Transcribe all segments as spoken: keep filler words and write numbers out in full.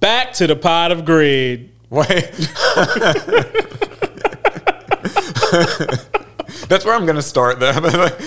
Back to the pot of greed. Wait. That's where I'm going to start, though.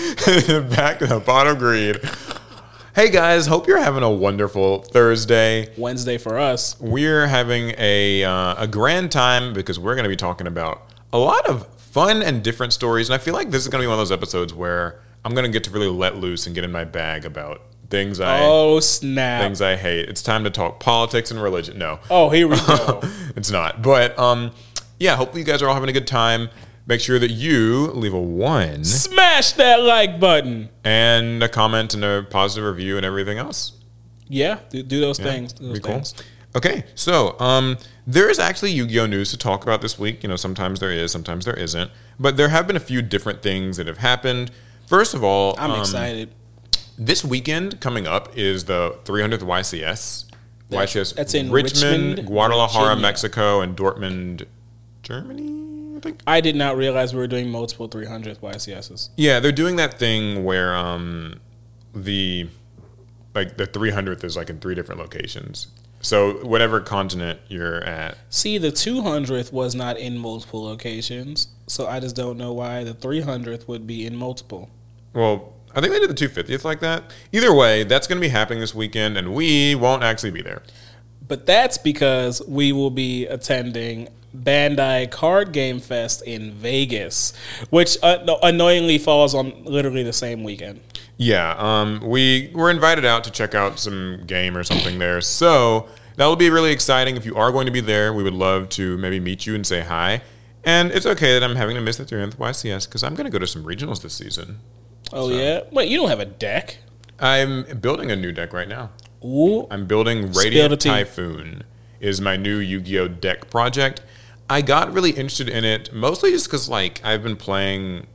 Back to the pot of greed. Hey, guys. Hope you're having a wonderful Thursday. Wednesday for us. We're having a, uh, a grand time because we're going to be talking about a lot of fun and different stories. And I feel like this is going to be one of those episodes where I'm going to get to really let loose and get in my bag about things I oh snap things I hate. It's time to talk politics and religion. No. Oh, here we go. It's not. But um, yeah, hopefully you guys are all having a good time. Make sure that you leave a one. Smash that like button. And a comment and a positive review and everything else. Yeah, do, do those yeah, things. Do those be cool. things. Okay, so um, there is actually Yu-Gi-Oh! News to talk about this week. You know, sometimes there is, sometimes there isn't. But there have been a few different things that have happened. First of all, I'm um, excited. This weekend coming up is the three hundredth Y C S. That's, Y C S that's in Richmond, Richmond, Guadalajara, Virginia. Mexico, and Dortmund, Germany, I think. I did not realize we were doing multiple three hundredth Y C Ss. Yeah, they're doing that thing where um, the like the three hundredth is like in three different locations. So whatever continent you're at. See, the two hundredth was not in multiple locations, so I just don't know why the three hundredth would be in multiple. Well, I think they did the two hundred fiftieth like that. Either way, that's going to be happening this weekend, and we won't actually be there. But that's because we will be attending Bandai Card Game Fest in Vegas, which uh, annoyingly falls on literally the same weekend. Yeah, um, we were invited out to check out some game or something there, so that will be really exciting. If you are going to be there, we would love to maybe meet you and say hi. And it's okay that I'm having to miss the three hundredth Y C S because I'm going to go to some regionals this season. Oh, So. yeah? Wait, you don't have a deck? I'm building a new deck right now. Ooh. I'm building Spill the Radiant tea. Typhoon is my new Yu-Gi-Oh! Deck project. I got really interested in it mostly just because like I've been playing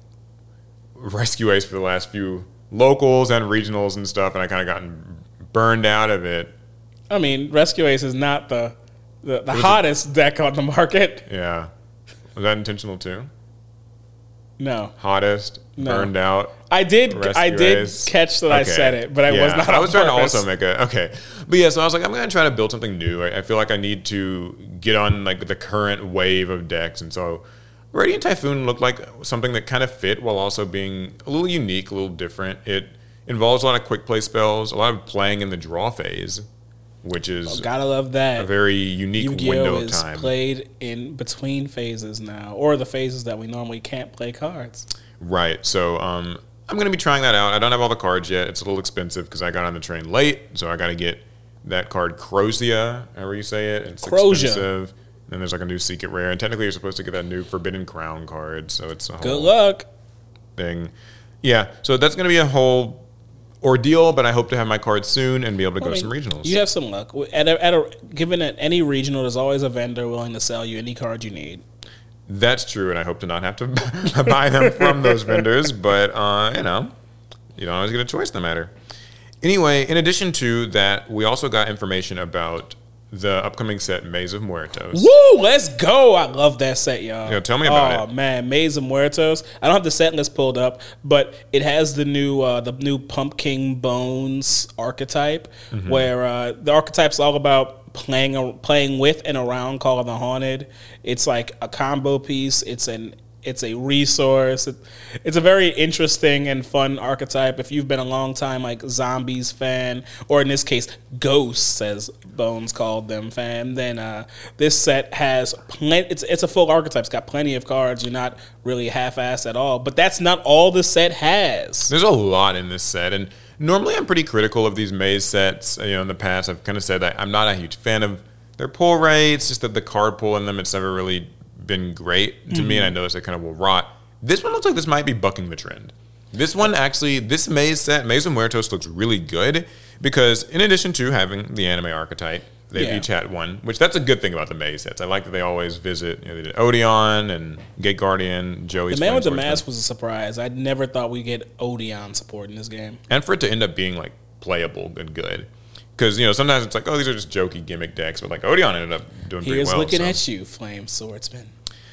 Rescue Ace for the last few locals and regionals and stuff, and I kind of gotten burned out of it. I mean, Rescue Ace is not the the, the hottest it? deck on the market. Yeah. Was that intentional too? No. Hottest, No. burned out. I did Rescue I did Ace. catch that I Okay. said it, but I Yeah, was not on I was trying purpose. to also make a okay, but yeah. So I was like, I'm going to try to build something new. I, I feel like I need to get on like the current wave of decks, and so Radiant Typhoon looked like something that kind of fit while also being a little unique, a little different. It involves a lot of quick play spells, a lot of playing in the draw phase, which is Oh, gotta love that. a very unique Yu-Gi-Oh! window of is time. played in between phases now, or the phases that we normally can't play cards. Right. So um, I'm going to be trying that out. I don't have all the cards yet. It's a little expensive because I got on the train late. So I got to get that card Crozia, however you say it. It's Crozia. expensive. Then there's like a new secret rare. And technically you're supposed to get that new Forbidden Crown card. So it's a whole Good luck. thing. Yeah. So that's going to be a whole ordeal. But I hope to have my cards soon and be able to go I to some mean, regionals. You have some luck. At a, at a, given at any regional, there's always a vendor willing to sell you any card you need. That's true, and I hope to not have to buy them from those vendors, but, uh, you know, you don't always get a choice in the matter. Anyway, in addition to that, we also got information about the upcoming set, Maze of Muertos. Woo! Let's go! I love that set, y'all. Yeah, tell me about oh, it. Oh man, Maze of Muertos. I don't have the set list pulled up, but it has the new uh, the new Pumpkin Bones archetype, Mm-hmm. where uh, the archetype's all about playing playing with and around Call of the Haunted. It's like a combo piece. It's an It's a resource. It, it's a very interesting and fun archetype. If you've been a long time like Zombies fan, or in this case Ghosts, as Bones called them, fan, then uh, this set has plenty. It's it's a full archetype. It's got plenty of cards. You're not really half-assed at all. But that's not all the set has. There's a lot in this set, and normally I'm pretty critical of these maze sets. You know, in the past I've kind of said that I'm not a huge fan of their pull rates. Just that the card pull in them, it's never really been great to mm-hmm. me, and I notice it kind of will rot. This one looks like this might be bucking the trend. This one actually, this maze set, Maze of Muertos, looks really good because in addition to having the anime archetype, they've yeah. each had one, which that's a good thing about the maze sets. I like that they always visit, you know, they did Odeon and Gate Guardian, Joey's The Man with the Swordsman. Mask was a surprise. I never thought we'd get Odeon support in this game. And for it to end up being like playable and good. Because, you know, sometimes it's like, oh, these are just jokey gimmick decks, but like Odeon ended up doing pretty Here's well. looking so. at you, Flame Swordsman.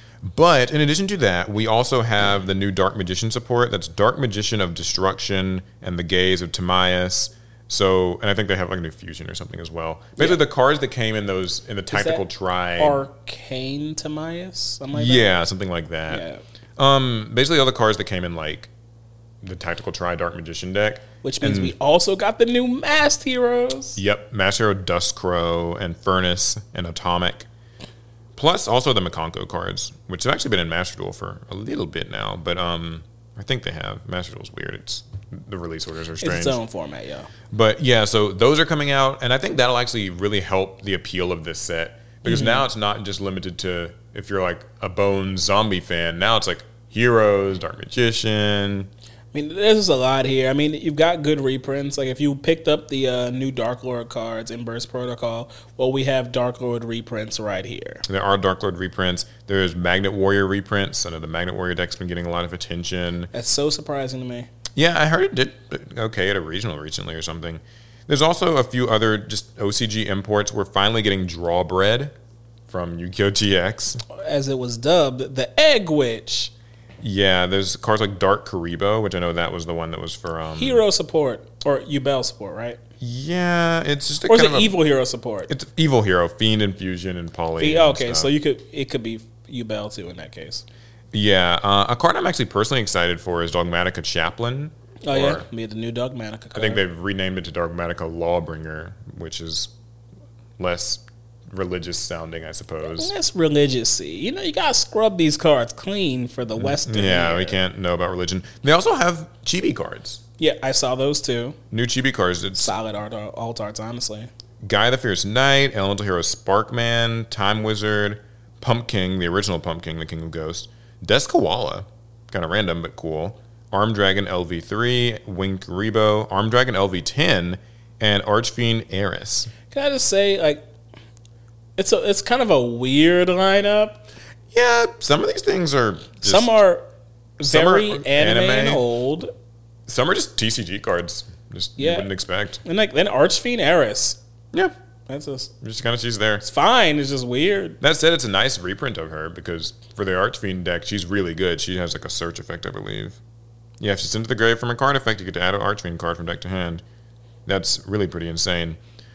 But in addition to that, we also have the new Dark Magician support. That's Dark Magician of Destruction and the Gaze of Timaeus. So, and I think they have like a new Fusion or something as well. Basically, Yeah. the cards that came in those in the tactical tri, Arcane Timaeus, something like yeah, something like that. that. Yeah. Um, basically all the cards that came in like the tactical tri Dark Magician deck, Which means And- we also got the new Masked Heroes. Yep, Master Hero Duskcrow and Furnace and Atomic. Plus also the Makonko cards, which have actually been in Master Duel for a little bit now, but um, I think they have. Master Duel's weird. It's the release orders are It's strange. its own format, yeah. But yeah, so those are coming out, and I think that'll actually really help the appeal of this set because now it's not just limited to if you're like a Bones zombie fan. Now it's like Heroes, Dark Magician. I mean, there's just a lot here. I mean, you've got good reprints. Like, if you picked up the uh, new Dark Lord cards in Burst Protocol, well, we have Dark Lord reprints right here. There are Dark Lord reprints. There's Magnet Warrior reprints. I know the Magnet Warrior deck's been getting a lot of attention. That's so surprising to me. Yeah, I heard it did okay at a regional recently or something. There's also a few other just O C G imports. We're finally getting Drawbread from Yu-Gi-Oh! G X. As it was dubbed, the Egg Witch. Yeah, there's cards like Dark Karibo, which I know that was the one that was for... Um, Hero support, or Yubel support, right? Yeah, it's just a Or is kind it of a, Evil Hero support? It's Evil Hero, Fiend Infusion, and Poly. The- and okay, stuff. so you could it could be Yubel too in that case. Yeah, uh, a card I'm actually personally excited for is Dogmatica Chaplain. Oh yeah, Or- be the new Dogmatica card. I think they've renamed it to Dogmatica Lawbringer, which is less religious sounding, I suppose. That's religious. You know, you gotta scrub these cards clean for the Western. Yeah, era. we can't know about religion. They also have chibi cards. Yeah, I saw those too. New chibi cards. It's Solid art, alt arts, honestly. Guy the Fierce Knight, Elemental Hero Sparkman, Time Wizard, Pumpkin, the original Pumpkin, the King of Ghosts, Deskawala, kind of random but cool, Arm Dragon L V three, Winged Karibo, Arm Dragon L V ten, and Archfiend Eris. Can I just say, like, it's a it's kind of a weird lineup. Yeah, some of these things are just, Some are some are very anime, and anime. old, some are just T C G cards. Just Yeah. you wouldn't expect. and like then Archfiend Eris. Yeah, That's just just kind of she's there. it's fine. It's just weird. That said, it's a nice reprint of her because for the Archfiend deck, she's really good. She has like a search effect, I believe. Yeah, if she's into the grave from a card effect, you get to add an Archfiend card from deck to hand. That's really pretty insane.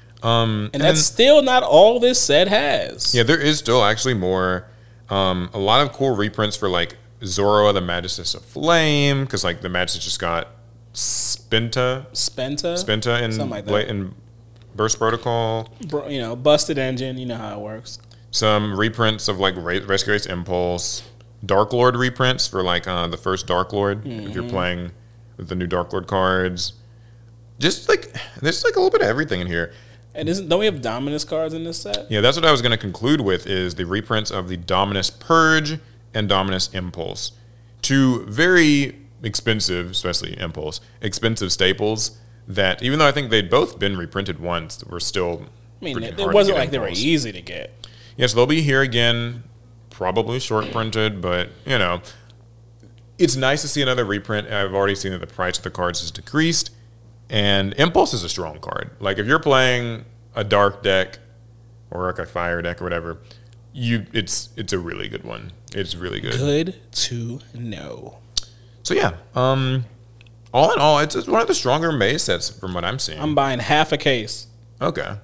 Um, And that's still not all this set has. yeah, there is still actually more. Um, a lot of cool reprints for like Zoroa, the Magus of Flame, because like the Magus just got Spinta, Spenta, Spinta in, Something like that. Bla- in Burst Protocol. Bro, you know, busted engine. You know how it works. Some reprints of like Ra- Rescue Race Impulse, Dark Lord reprints for like uh, the first Dark Lord if you're playing with the new Dark Lord cards. Just like there's like a little bit of everything in here. And isn't don't we have Dominus cards in this set? Yeah, that's what I was going to conclude with is the reprints of the Dominus Purge and Dominus Impulse. Two very expensive, especially Impulse, expensive staples that even though I think they'd both been reprinted once, were still I mean, pretty it, hard it to wasn't get like they were Impulse. easy to get. Yes, they'll be here again, probably short printed, but you know, it's nice to see another reprint. I've already seen that the price of the cards has decreased, and Impulse is a strong card. Like if you're playing a dark deck or like a fire deck or whatever, you it's it's a really good one. It's really good. Good to know. So yeah, um, all in all, it's, it's one of the stronger Maze sets from what I'm seeing. I'm buying half a case. okay.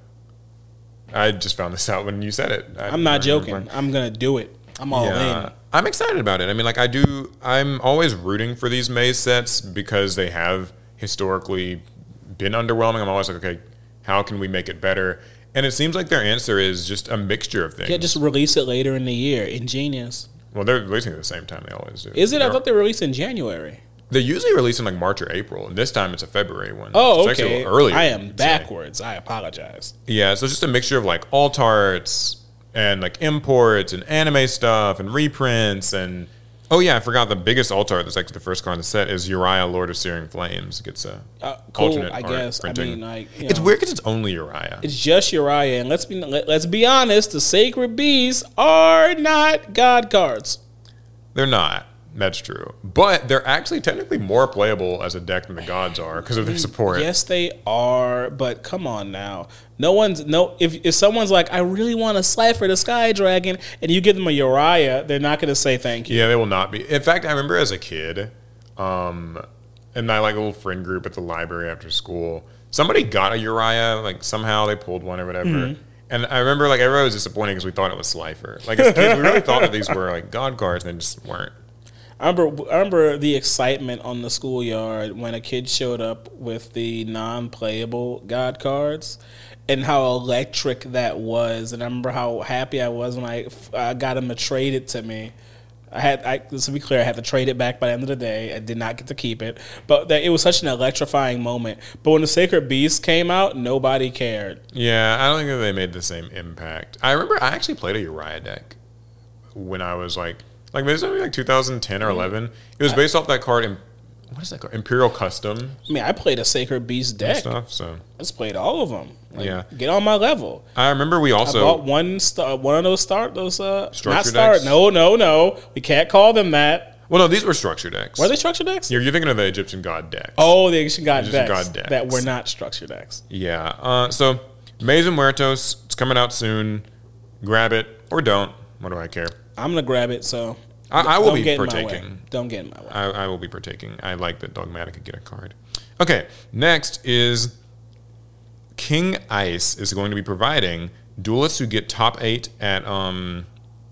I just found this out when you said it. I I'm not didn't remember. joking. I'm gonna do it. I'm all in. I'm excited about it. I mean, like I do. I'm always rooting for these Maze sets because they have historically been underwhelming. I'm always like, okay, how can we make it better? And it seems like their answer is just a mixture of things. Yeah, just release it later in the year. Ingenious. well, they're releasing it at the same time. They always do. Is it? I They're- thought they released in January. They usually release in like March or April, and this time it's a February one. Oh, It's actually a okay. little earlier. I am I'd say. backwards. I apologize. Yeah, so it's just a mixture of like alt arts and like imports and anime stuff and reprints and oh yeah, I forgot the biggest alt art that's actually the first card in the set is Uriah, Lord of Searing Flames. It gets a Uh, cool, alternate I art guess. printing. I mean, like you It's know, weird because it's only Uriah. It's just Uriah, and let's be let, let's be honest. The sacred beasts are not god cards. They're not. That's true, but they're actually technically more playable as a deck than the gods are because of their support. Yes, they are. But come on now, no one's no. If if someone's like, I really want a Slifer the Sky Dragon, and you give them a Uriah, they're not going to say thank you. Yeah, they will not be. In fact, I remember as a kid, um, in my like little friend group at the library after school, somebody got a Uriah, like somehow they pulled one or whatever. Mm-hmm. And I remember like everybody was disappointed because we thought it was Slifer. Like as kids, we really thought that these were like God cards, and they just weren't. I remember, I remember the excitement on the schoolyard when a kid showed up with the non-playable God cards, and how electric that was. And I remember how happy I was when I, I got him to trade it to me. I had, I, to be clear, I had to trade it back by the end of the day. I did not get to keep it, but that, it was such an electrifying moment. But when the Sacred Beast came out, nobody cared. Yeah, I don't think that they made the same impact. I remember I actually played a Uriah deck when I was like, like maybe like two thousand ten or eleven. It was based I, off that card. In, what is that card? Imperial Custom. I mean, I played a Sacred Beast deck. Stuff, so I just played all of them. Like, yeah, get on my level. I remember we also I bought one star, one of those start those uh structure not start. decks? No, no, no. We can't call them that. Well, no, these were structure decks. Were they structure decks? You're, you're thinking of the Egyptian God decks. Oh, the Egyptian God, Egyptian decks, God decks that were not structure decks. Yeah. Uh, so Maze and Muertos, it's coming out soon. Grab it or don't. What do I care? I'm gonna grab it. So I, I will don't be get in my partaking. way. Don't get in my way. I, I will be partaking. I like that Dogmatic could get a card. Okay, next is King Ice is going to be providing duelists who get top eight at um,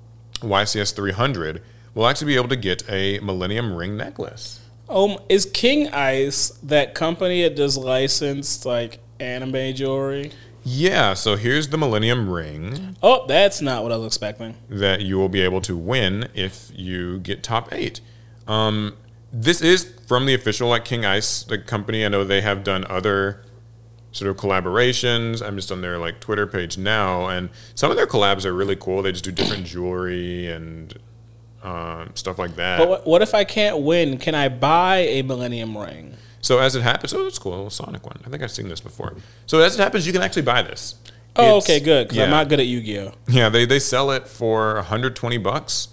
Y C S three hundred will actually be able to get a Millennium Ring necklace. Um, is King Ice that company that does licensed like anime jewelry? Yeah, so here's the Millennium Ring. Oh, that's not what I was expecting. That you will be able to win if you get top eight. Um, this is from the official like King Ice the company. I know they have done other sort of collaborations. I'm just on their like Twitter page now, and some of their collabs are really cool. They just do different jewelry and um, stuff like that. But what, what if I can't win? Can I buy a Millennium Ring? So as it happens, oh, that's cool, a little Sonic one. I think I've seen this before. So as it happens, you can actually buy this. Oh, It's- okay, good. Because yeah. I'm not good at Yu-Gi-Oh. Yeah, they, they sell it for one hundred twenty bucks.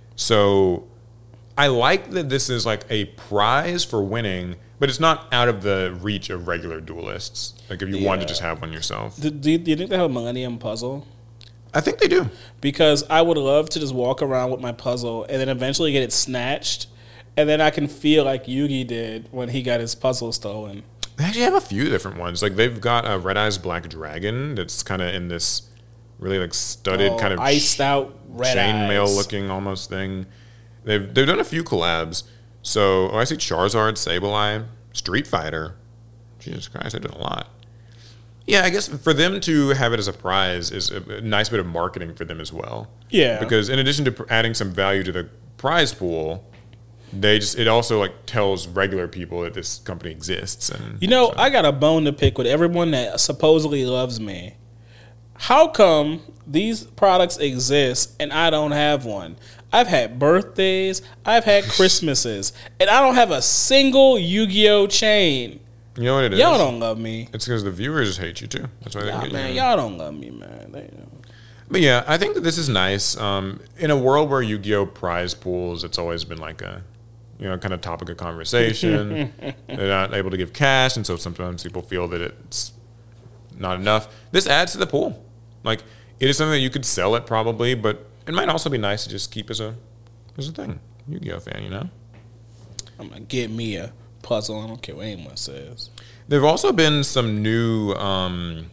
So I like that this is like a prize for winning, but it's not out of the reach of regular duelists. Like if you want to Yeah. just have one yourself. Do, do, you, do you think they have a Millennium Puzzle? I think they do. Because I would love to just walk around with my puzzle and then eventually get it snatched, and then I can feel like Yugi did when he got his puzzle stolen. They actually have a few different ones. Like they've got a Red Eyes Black Dragon that's kind of in this really like studded Oh, kind of iced out red chainmail eyes. looking almost thing. They've they've done a few collabs. So oh, I see Charizard, Sableye, Street Fighter. Jesus Christ, they did a lot. Yeah, I guess for them to have it as a prize is a nice bit of marketing for them as well. Yeah. Because in addition to pr- adding some value to the prize pool, they just it also like tells regular people that this company exists. And You know, so- I got a bone to pick with everyone that supposedly loves me. How come these products exist and I don't have one? I've had birthdays, I've had Christmases, and I don't have a single Yu-Gi-Oh chain. you know what it is? Y'all don't love me. It's because the viewers hate you too. That's why they Y'all, get man, you. y'all don't love me, man. They, But yeah, I think that this is nice. Um, in a world where Yu-Gi-Oh prize pools, it's always been like a, you know, kind of topic of conversation. They're not able to give cash, and so sometimes people feel that it's not enough. This adds to the pool. Like it is something that you could sell it probably, but it might also be nice to just keep as a as a thing. Yu-Gi-Oh fan, you know. I'm gonna get me a puzzle. I don't care what anyone says. There've also been some new um,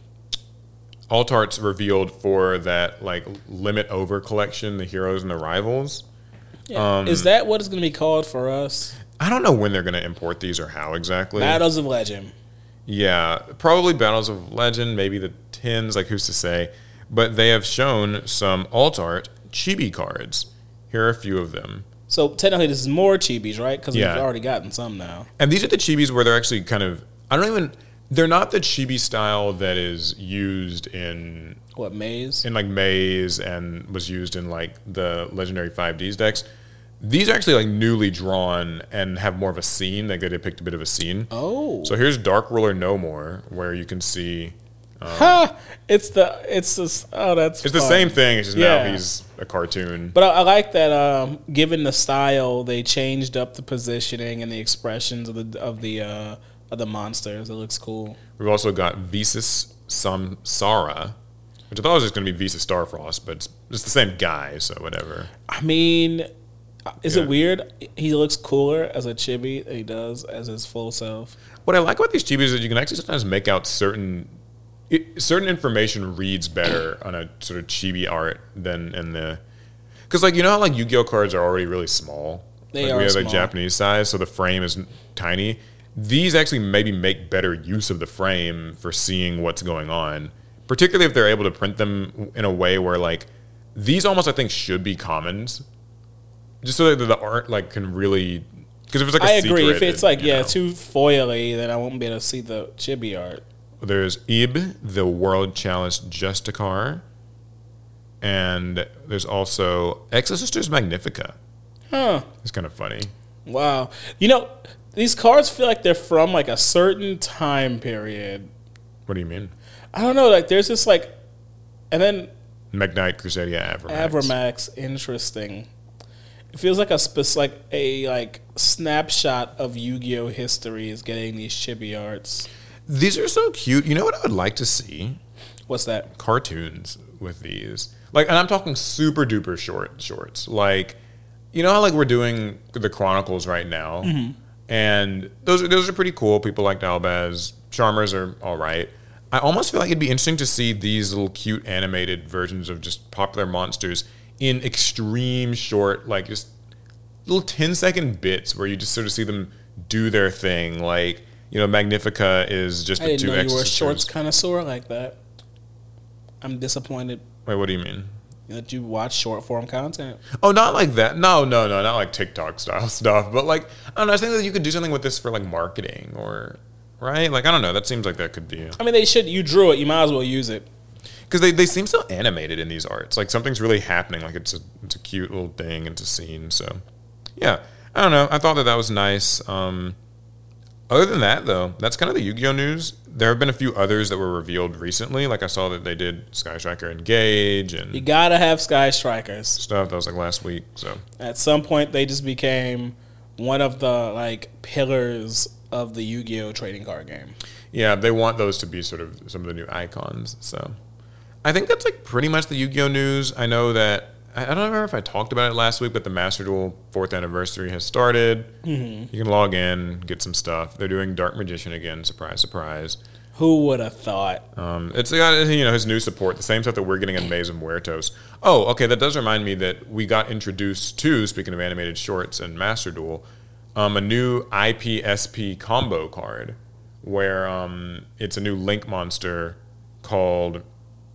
alt arts revealed for that like limit over collection, the heroes and the rivals. Yeah. Um, Is that what it's gonna be called for us? I don't know when they're going to import these or how exactly. Battles of Legend. Yeah, probably Battles of Legend, maybe the tins, like who's to say. But they have shown some alt art chibi cards. Here are a few of them. So technically, this is more chibis, right? Because Yeah. we've already gotten some now. And these are the chibis where they're actually kind of, I don't even, they're not the chibi style that is used in, What, Maze? in like Maze and was used in like the Legendary five Ds decks. These are actually like newly drawn and have more of a scene. Like they depict a bit of a scene. Oh, So here's Dark Ruler No More, where you can see ha! It's the it's this. Oh, that's it's the fun. same thing. It's just Yeah. now he's a cartoon. But I, I like that. Um, given the style, they changed up the positioning and the expressions of the of the uh, of the monsters. It looks cool. We've also got Visas Samsara, which I thought was just going to be Visas Starfrost, but it's, it's the same guy, so whatever. I mean, Is Yeah. it weird? He looks cooler as a chibi than he does as his full self. What I like about these chibis is that you can actually sometimes make out certain it, certain information reads better on a sort of chibi art than in the because like you know how like Yu-Gi-Oh cards are already really small. They like, are we have small. like Japanese size, so the frame is tiny. These actually maybe make better use of the frame for seeing what's going on, particularly if they're able to print them in a way where like these almost I think should be commons, just so that the art like can really. Because if it's like a I agree. secret, If it's it- like you yeah know. too foily, then I won't be able to see the chibi art. There's Ib, the World Chalice Justicar, and there's also Exosisters Magnifica. Huh. It's kind of funny. Wow. You know, these cards feel like they're from like a certain time period. What do you mean? I don't know. Like there's this like, and then Magnite Crusadia Avramax. Avramax. Interesting. It feels like a spec- like a like snapshot of Yu-Gi-Oh history is getting these chibi arts. These are so cute. You know what I would like to see? What's that? Cartoons with these. Like, and I'm talking super duper short shorts. Like, you know how like we're doing the Chronicles right now, and those are those are pretty cool. People like Albaz. Charmers are all right. I almost feel like it'd be interesting to see these little cute animated versions of just popular monsters in extreme short, like just little ten second bits where you just sort of see them do their thing. Like, you know, Magnifica is just I the didn't two know you were a Exorcisters. shorts connoisseur like that. I'm disappointed Wait, what do you mean? that you watch short form content. Oh, not like that. No, no, no, not like TikTok style stuff. But like, I don't know. I think that you could do something with this for like marketing or, right? Like, I don't know. That seems like that could be. I mean, they should. You drew it. You might as well use it. Because they, they seem so animated in these arts. Like something's really happening. Like it's a, it's a cute little thing. It's a scene. So, yeah. I don't know. I thought that that was nice. Um, other than that, though, that's kind of the Yu-Gi-Oh news. There have been a few others that were revealed recently. Like I saw that they did Sky Striker Engage and You gotta have Sky Strikers. stuff. That was like last week. So, At some point, they just became one of the like pillars of the Yu-Gi-Oh trading card game. yeah, they want those to be sort of some of the new icons. So, I think that's like pretty much the Yu-Gi-Oh news. I know that I I don't remember if I talked about it last week, but the Master Duel fourth anniversary has started. Mm-hmm. You can log in, get some stuff. They're doing Dark Magician again. Surprise, surprise. Who would have thought? Um, it's got you know his new support, the same stuff that we're getting in Maze of Muertos. Oh, okay, that does remind me that we got introduced to, speaking of animated shorts and Master Duel, um, a new I P S P combo card where um, it's a new Link monster called.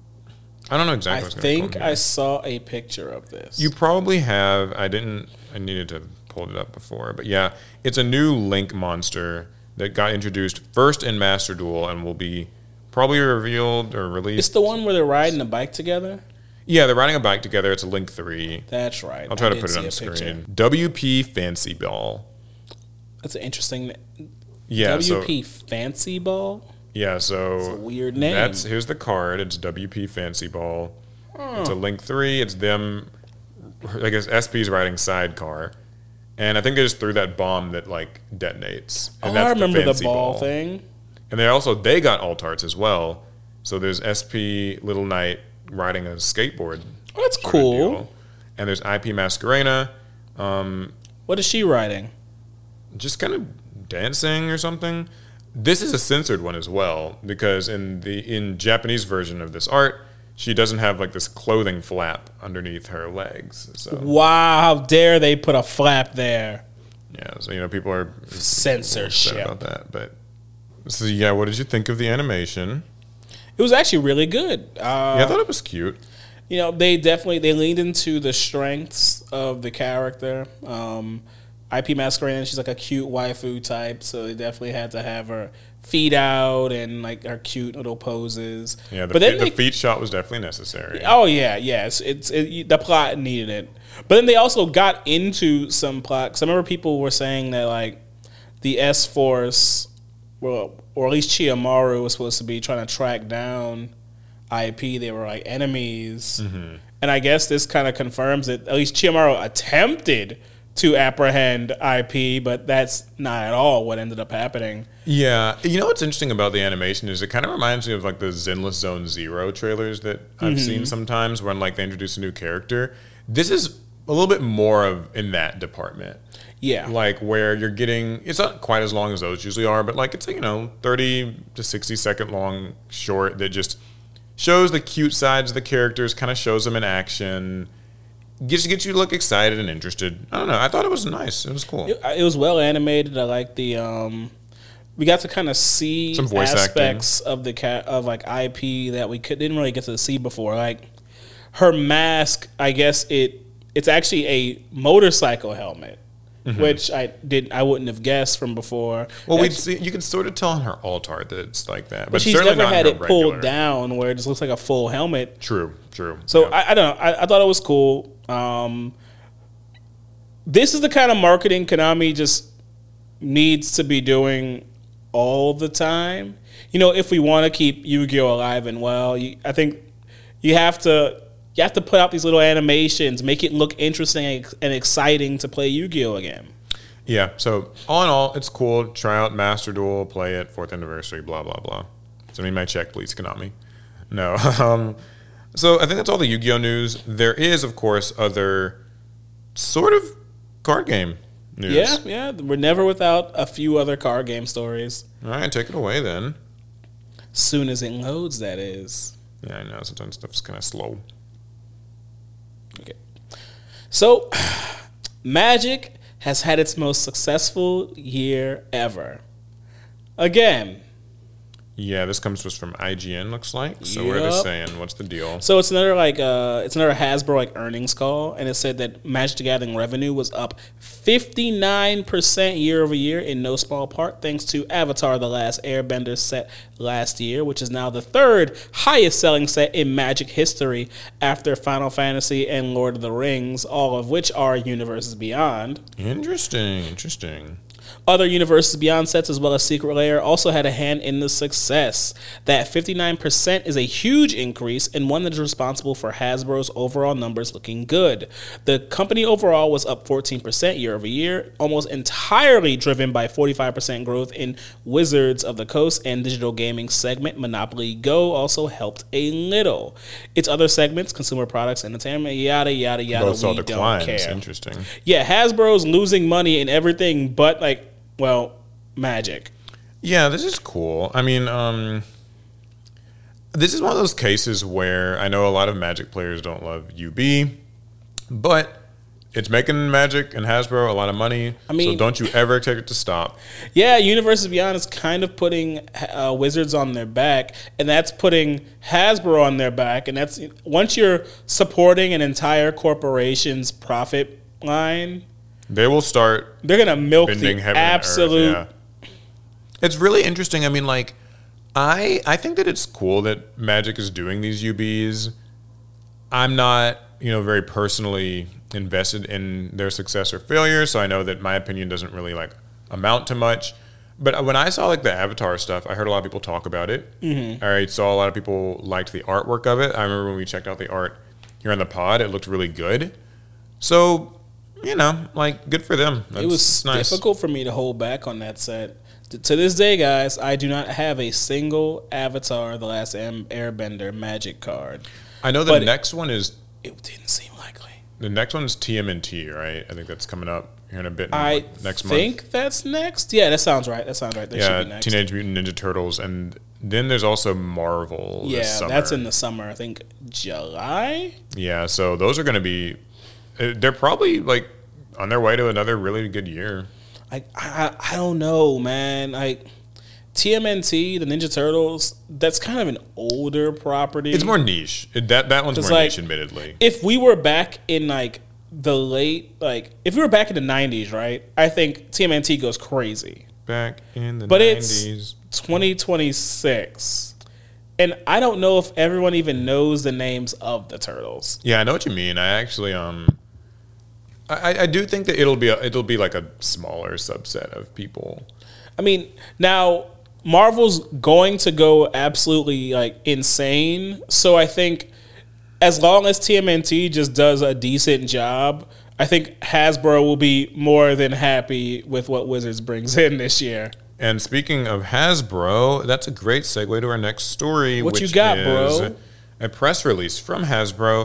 I don't know exactly. I what it's think gonna be called I here. saw a picture of this. You probably have. I didn't. I needed to pull it up before, but yeah, it's a new Link monster that got introduced first in Master Duel and will be probably revealed or released. It's the one where they're riding a bike together. Yeah, they're riding a bike together. It's a Link three. That's right. I'll try I to did put it see on the a picture. screen. W P Fancy Ball. That's an interesting. Yeah, W P so Fancy Ball. yeah, so It's a weird name. That's here's the card. It's W P Fancy Ball. It's a Link three. It's them. I guess S P's riding sidecar, and I think they just threw that bomb that like detonates. And Oh, that's I remember the, fancy ball, thing. And they also they got alt arts as well. So there's S P Little Knight riding a skateboard. Oh, that's sort of cool. deal. And there's I P Masquerena, What is she riding? just kind of dancing or something. This is a censored one as well because in the in Japanese version of this art, she doesn't have like this clothing flap underneath her legs. So Wow! How dare they put a flap there? yeah, so you know people are upset Censorship. about that. But so yeah, what did you think of the animation? It was actually really good. Uh, Yeah, I thought it was cute. you know, they definitely they leaned into the strengths of the character. Um, I P Masquerade, she's like a cute waifu type, so they definitely had to have her feet out and like her cute little poses. Yeah, the, but then feet, they, the feet shot was definitely necessary. oh yeah, yes, it's it, the plot needed it. But then they also got into some plot. Cause I remember people were saying that like the S Force, well, or at least Chiyomaru was supposed to be trying to track down I P. They were like enemies, Mm-hmm. and I guess this kind of confirms it. At least Chiyomaru attempted to apprehend I P, but that's not at all what ended up happening. Yeah, you know what's interesting about the animation is it kind of reminds me of like the Zenless Zone Zero trailers that I've Mm-hmm. seen sometimes when like they introduce a new character. This is a little bit more of in that department. Yeah. Like where you're getting, it's not quite as long as those usually are, but like it's a, you know, thirty to sixty second long short that just shows the cute sides of the characters, kind of shows them in action, gets gets you to look excited and interested. I don't know. I thought it was nice. It was cool. It, it was well animated. I like the, um, we got to kind of see Some voice aspects acting. of the cat of like I P that we could, didn't really get to see before. Like her mask, I guess it it's actually a motorcycle helmet. Mm-hmm. Which I didn't, I wouldn't have guessed from before. Well, we see you can sort of tell on her alt art that it's like that, but, but she's certainly never not had her it regular. pulled down where it just looks like a full helmet. True, true. So yeah. I, I don't know. I, I thought it was cool. Um, this is the kind of marketing Konami just needs to be doing all the time. You know, if we want to keep Yu-Gi-Oh alive and well, you, I think you have to. You have to put out these little animations, make it look interesting and exciting to play Yu-Gi-Oh again. Yeah, so all in all, it's cool. Try out Master Duel, play it, fourth anniversary, blah, blah, blah. Send me my check, please, Konami. No. um, so I think that's all the Yu-Gi-Oh news. There is, of course, other sort of card game news. Yeah, yeah. We're never without a few other card game stories. All right, take it away then. Soon as it loads, that is. Yeah, I know. Sometimes stuff's kind of slow. Okay. So, Magic has had its most successful year ever. Again. Yeah, this comes to us from I G N, looks like. So yep. What are they saying? What's the deal? So it's another like uh, it's another Hasbro like earnings call, and it said that Magic the Gathering revenue was up fifty-nine percent year over year in no small part thanks to Avatar: The Last Airbender set last year, which is now the third highest selling set in Magic history after Final Fantasy and Lord of the Rings, all of which are Universes Beyond. Interesting, interesting. Other Universes Beyond sets, as well as Secret Lair, also had a hand in the success. That fifty-nine percent is a huge increase and one that is responsible for Hasbro's overall numbers looking good. The company overall was up fourteen percent year over year, almost entirely driven by forty-five percent growth in Wizards of the Coast and digital gaming segment. Monopoly Go also helped a little. Its other segments, consumer products, entertainment, yada, yada, yada, Both saw we declines. don't care. Interesting. Yeah, Hasbro's losing money in everything but, like, well, Magic. Yeah, this is cool. I mean, um, this is one of those cases where I know a lot of Magic players don't love U B, but it's making Magic and Hasbro a lot of money. I mean, so don't you ever expect it to stop. Yeah, Universes Beyond is kind of putting uh, Wizards on their back, and that's putting Hasbro on their back. And that's once you're supporting an entire corporation's profit line, they will start. They're gonna milk the absolute. Earth, yeah. It's really interesting. I mean, like, I I think that it's cool that Magic is doing these U Bs. I'm not, you know, very personally invested in their success or failure, so I know that my opinion doesn't really like amount to much. But when I saw like the Avatar stuff, I heard a lot of people talk about it. Mm-hmm. I saw a lot of people liked the artwork of it. I remember when we checked out the art here on the pod, it looked really good. So. You know, like, good for them. That's, it was nice. difficult for me to hold back on that set. To, to this day, guys, I do not have a single Avatar: The Last Airbender Magic card. I know the but next it, one is... It didn't seem likely. The next one is T M N T, right? I think that's coming up here in a bit. I next think month. that's next. Yeah, that sounds right. That sounds right. That yeah, should be next. Teenage Mutant Ninja Turtles. And then there's also Marvel Yeah, this summer. That's in the summer. I think July? Yeah, so those are going to be... They're probably, like, on their way to another really good year. I, I I don't know, man. Like T M N T, the Ninja Turtles, that's kind of an older property. It's more niche. It, that that one's more like, niche, admittedly. If we were back in like the late, like if we were back in the nineties, right? I think T M N T goes crazy. Back in the but nineties. But it's twenty twenty-six. And I don't know if everyone even knows the names of the turtles. Yeah, I know what you mean. I actually um I, I do think that it'll be a, it'll be like a smaller subset of people. I mean, now Marvel's going to go absolutely like insane. So I think as long as T M N T just does a decent job, I think Hasbro will be more than happy with what Wizards brings in this year. And speaking of Hasbro, that's a great segue to our next story. What which you got, is bro? A press release from Hasbro.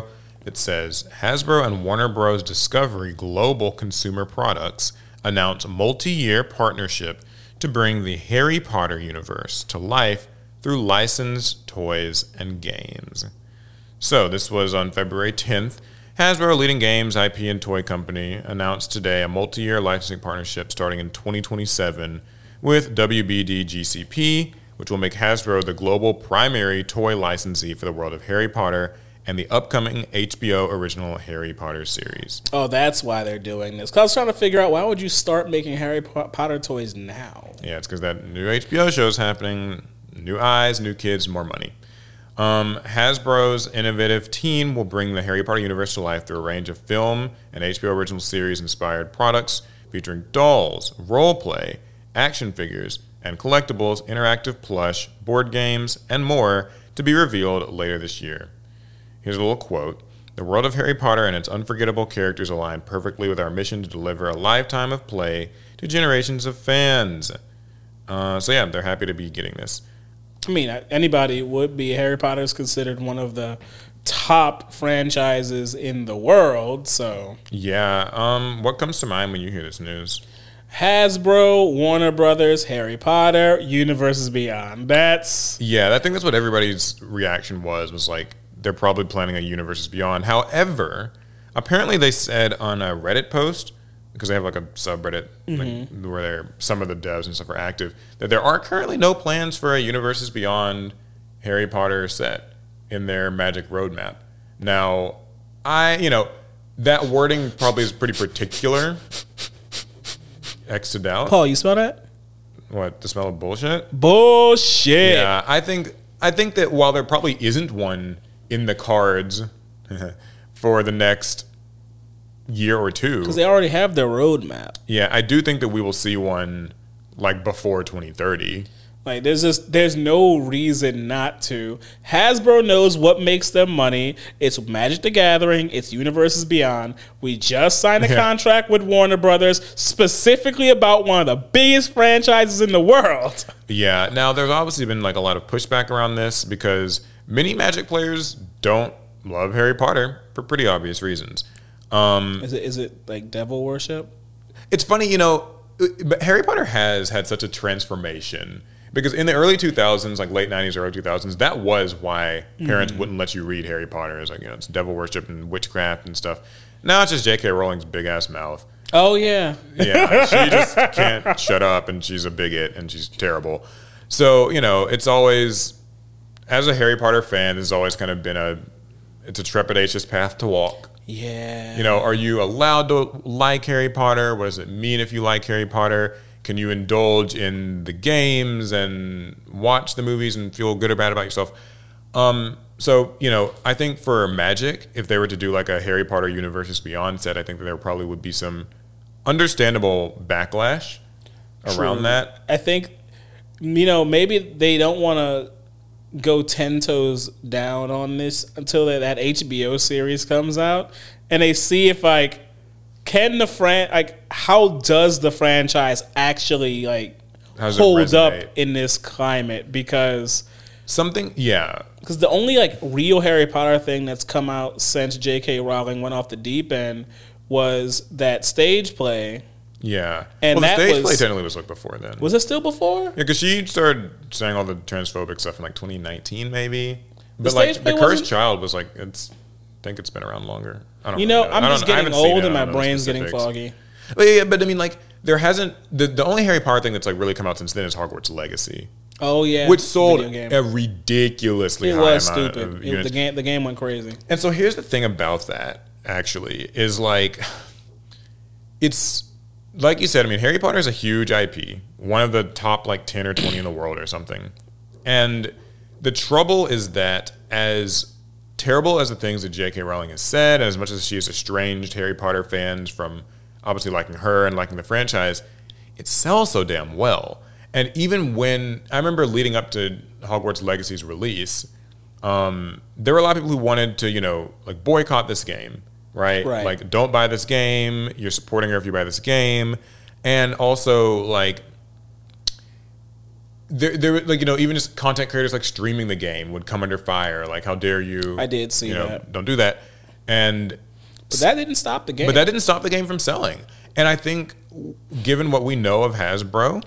that says Hasbro and Warner Bros. Discovery Global Consumer Products announce multi-year partnership to bring the Harry Potter universe to life through licensed toys and games. So this was on February tenth. Hasbro, a leading games, I P, and toy company, announced today a multi-year licensing partnership starting in twenty twenty-seven with W B D G C P, which will make Hasbro the global primary toy licensee for the world of Harry Potter and the upcoming H B O original Harry Potter series. Oh, that's why they're doing this. Because I was trying to figure out, why would you start making Harry Potter toys now? Yeah, it's because that new H B O show is happening. New eyes, new kids, more money. Um, Hasbro's innovative team will bring the Harry Potter universe to life through a range of film and H B O original series inspired products featuring dolls, role play, action figures, and collectibles, interactive plush, board games, and more to be revealed later this year. Here's a little quote. The world of Harry Potter and its unforgettable characters align perfectly with our mission to deliver a lifetime of play to generations of fans. Uh, so yeah, they're happy to be getting this. I mean, anybody would be. Harry Potter is considered one of the top franchises in the world, so. Yeah, um, what comes to mind when you hear this news? Hasbro, Warner Brothers, Harry Potter, Universes Beyond. That's... Yeah, I think that's what everybody's reaction was, was like, they're probably planning a Universes Beyond. However, apparently they said on a Reddit post, because they have like a subreddit mm-hmm. like, where they're, some of the devs and stuff are active, that there are currently no plans for a Universes Beyond Harry Potter set in their Magic roadmap. Now, I, you know, that wording probably is pretty particular. X'd out. Paul, you smell that? What, the smell of bullshit? Bullshit. Yeah, I think I think that while there probably isn't one in the cards for the next year or two, because they already have their roadmap. Yeah, I do think that we will see one like before twenty thirty. Like, there's just there's no reason not to. Hasbro knows what makes them money. It's Magic the Gathering. It's Universes Beyond. We just signed a yeah. contract with Warner Brothers specifically about one of the biggest franchises in the world. Yeah. Now, there's obviously been like a lot of pushback around this because many Magic players don't love Harry Potter for pretty obvious reasons. Um, is it is it like devil worship? It's funny, you know, but Harry Potter has had such a transformation. Because in the early two thousands, like late nineties, early two thousands, that was why parents mm. wouldn't let you read Harry Potter. It's like, you know, it's devil worship and witchcraft and stuff. Now it's just J K. Rowling's big-ass mouth. Oh, yeah. Yeah, she just can't shut up, and she's a bigot, and she's terrible. So, you know, it's always, as a Harry Potter fan, there's always kind of been a, it's a trepidatious path to walk. Yeah. You know, are you allowed to like Harry Potter? What does it mean if you like Harry Potter? Can you indulge in the games and watch the movies and feel good or bad about yourself? Um, so, you know, I think for Magic, if they were to do like a Harry Potter Universes Beyond set, I think that there probably would be some understandable backlash around True. that. I think, you know, maybe they don't want to go ten toes down on this until that, that H B O series comes out, and they see if like, Can the fran like how does the franchise actually like hold up in this climate? Because something, yeah, because the only like real Harry Potter thing that's come out since J K. Rowling went off the deep end was that stage play. Yeah, and well, the that stage was, play technically was like before then. Was it still before? Yeah, because she started saying all the transphobic stuff in like twenty nineteen, maybe. The but like the Cursed Child was like it's. I think it's been around longer. I don't you know, really know. I'm just getting old and my brain's specifics. getting foggy. But yeah, but I mean, like, there hasn't the, the only Harry Potter thing that's like really come out since then is Hogwarts Legacy. Oh yeah, which sold a ridiculously it high was amount stupid. of it, units. The game, the game went crazy. And so here's the thing about that. Actually, is like, it's like you said. I mean, Harry Potter is a huge I P, one of the top like ten or twenty in the world or something. And the trouble is that as terrible as the things that J K. Rowling has said, and as much as she has estranged Harry Potter fans from obviously liking her and liking the franchise, it sells so damn well. And even when, I remember leading up to Hogwarts Legacy's release, um, there were a lot of people who wanted to, you know, like boycott this game, right? Right. Like, don't buy this game, you're supporting her if you buy this game. And also, like, There, there, like you know, even just content creators like streaming the game would come under fire. Like, how dare you? I did see you know, that. Don't do that. And But that didn't stop the game. but that didn't stop the game from selling. And I think, given what we know of Hasbro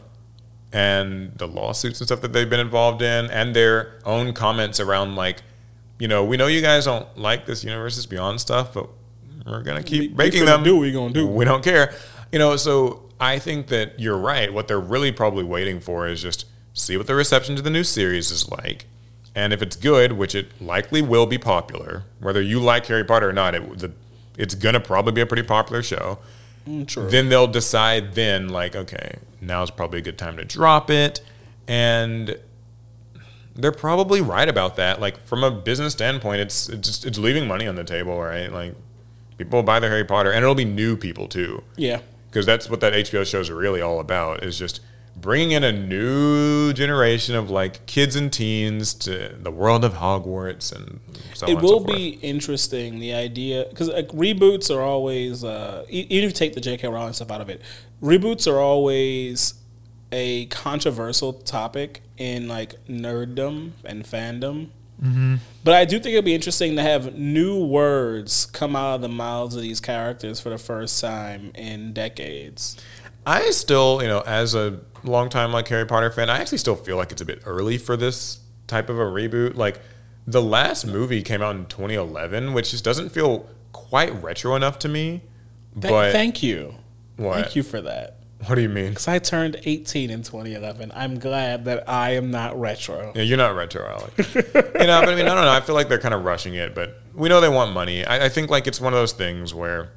and the lawsuits and stuff that they've been involved in, and their own comments around, like, you know, we know you guys don't like this Universes Beyond stuff, but we're gonna keep we, making we them. Do what we gonna do? We don't care. You know, so I think that you're right. What they're really probably waiting for is just see what the reception to the new series is like. And if it's good, which it likely will be popular, whether you like Harry Potter or not, it, the, it's going to probably be a pretty popular show. Mm, true. Then they'll decide then, like, okay, now's probably a good time to drop it. And they're probably right about that. Like, from a business standpoint, it's it's, just, it's leaving money on the table, right? Like, people will buy their Harry Potter, and it'll be new people, too. Yeah. Because that's what that H B O shows are really all about, is just bringing in a new generation of, like, kids and teens to the world of Hogwarts and so on It and will so forth. be interesting, the idea, because like, reboots are always, uh, e- even if you take the J K. Rowling stuff out of it, reboots are always a controversial topic in like nerddom and fandom. Mm-hmm. But I do think it'll be interesting to have new words come out of the mouths of these characters for the first time in decades. I still, you know, as a longtime like Harry Potter fan, I actually still feel like it's a bit early for this type of a reboot. Like, the last movie came out in twenty eleven, which just doesn't feel quite retro enough to me. Th- But thank you. What? Thank you for that. What do you mean? Because I turned eighteen in twenty eleven. I'm glad that I am not retro. Yeah, you're not retro, Alex. you know, but I mean, I don't know. I feel like they're kind of rushing it, but we know they want money. I, I think like it's one of those things where,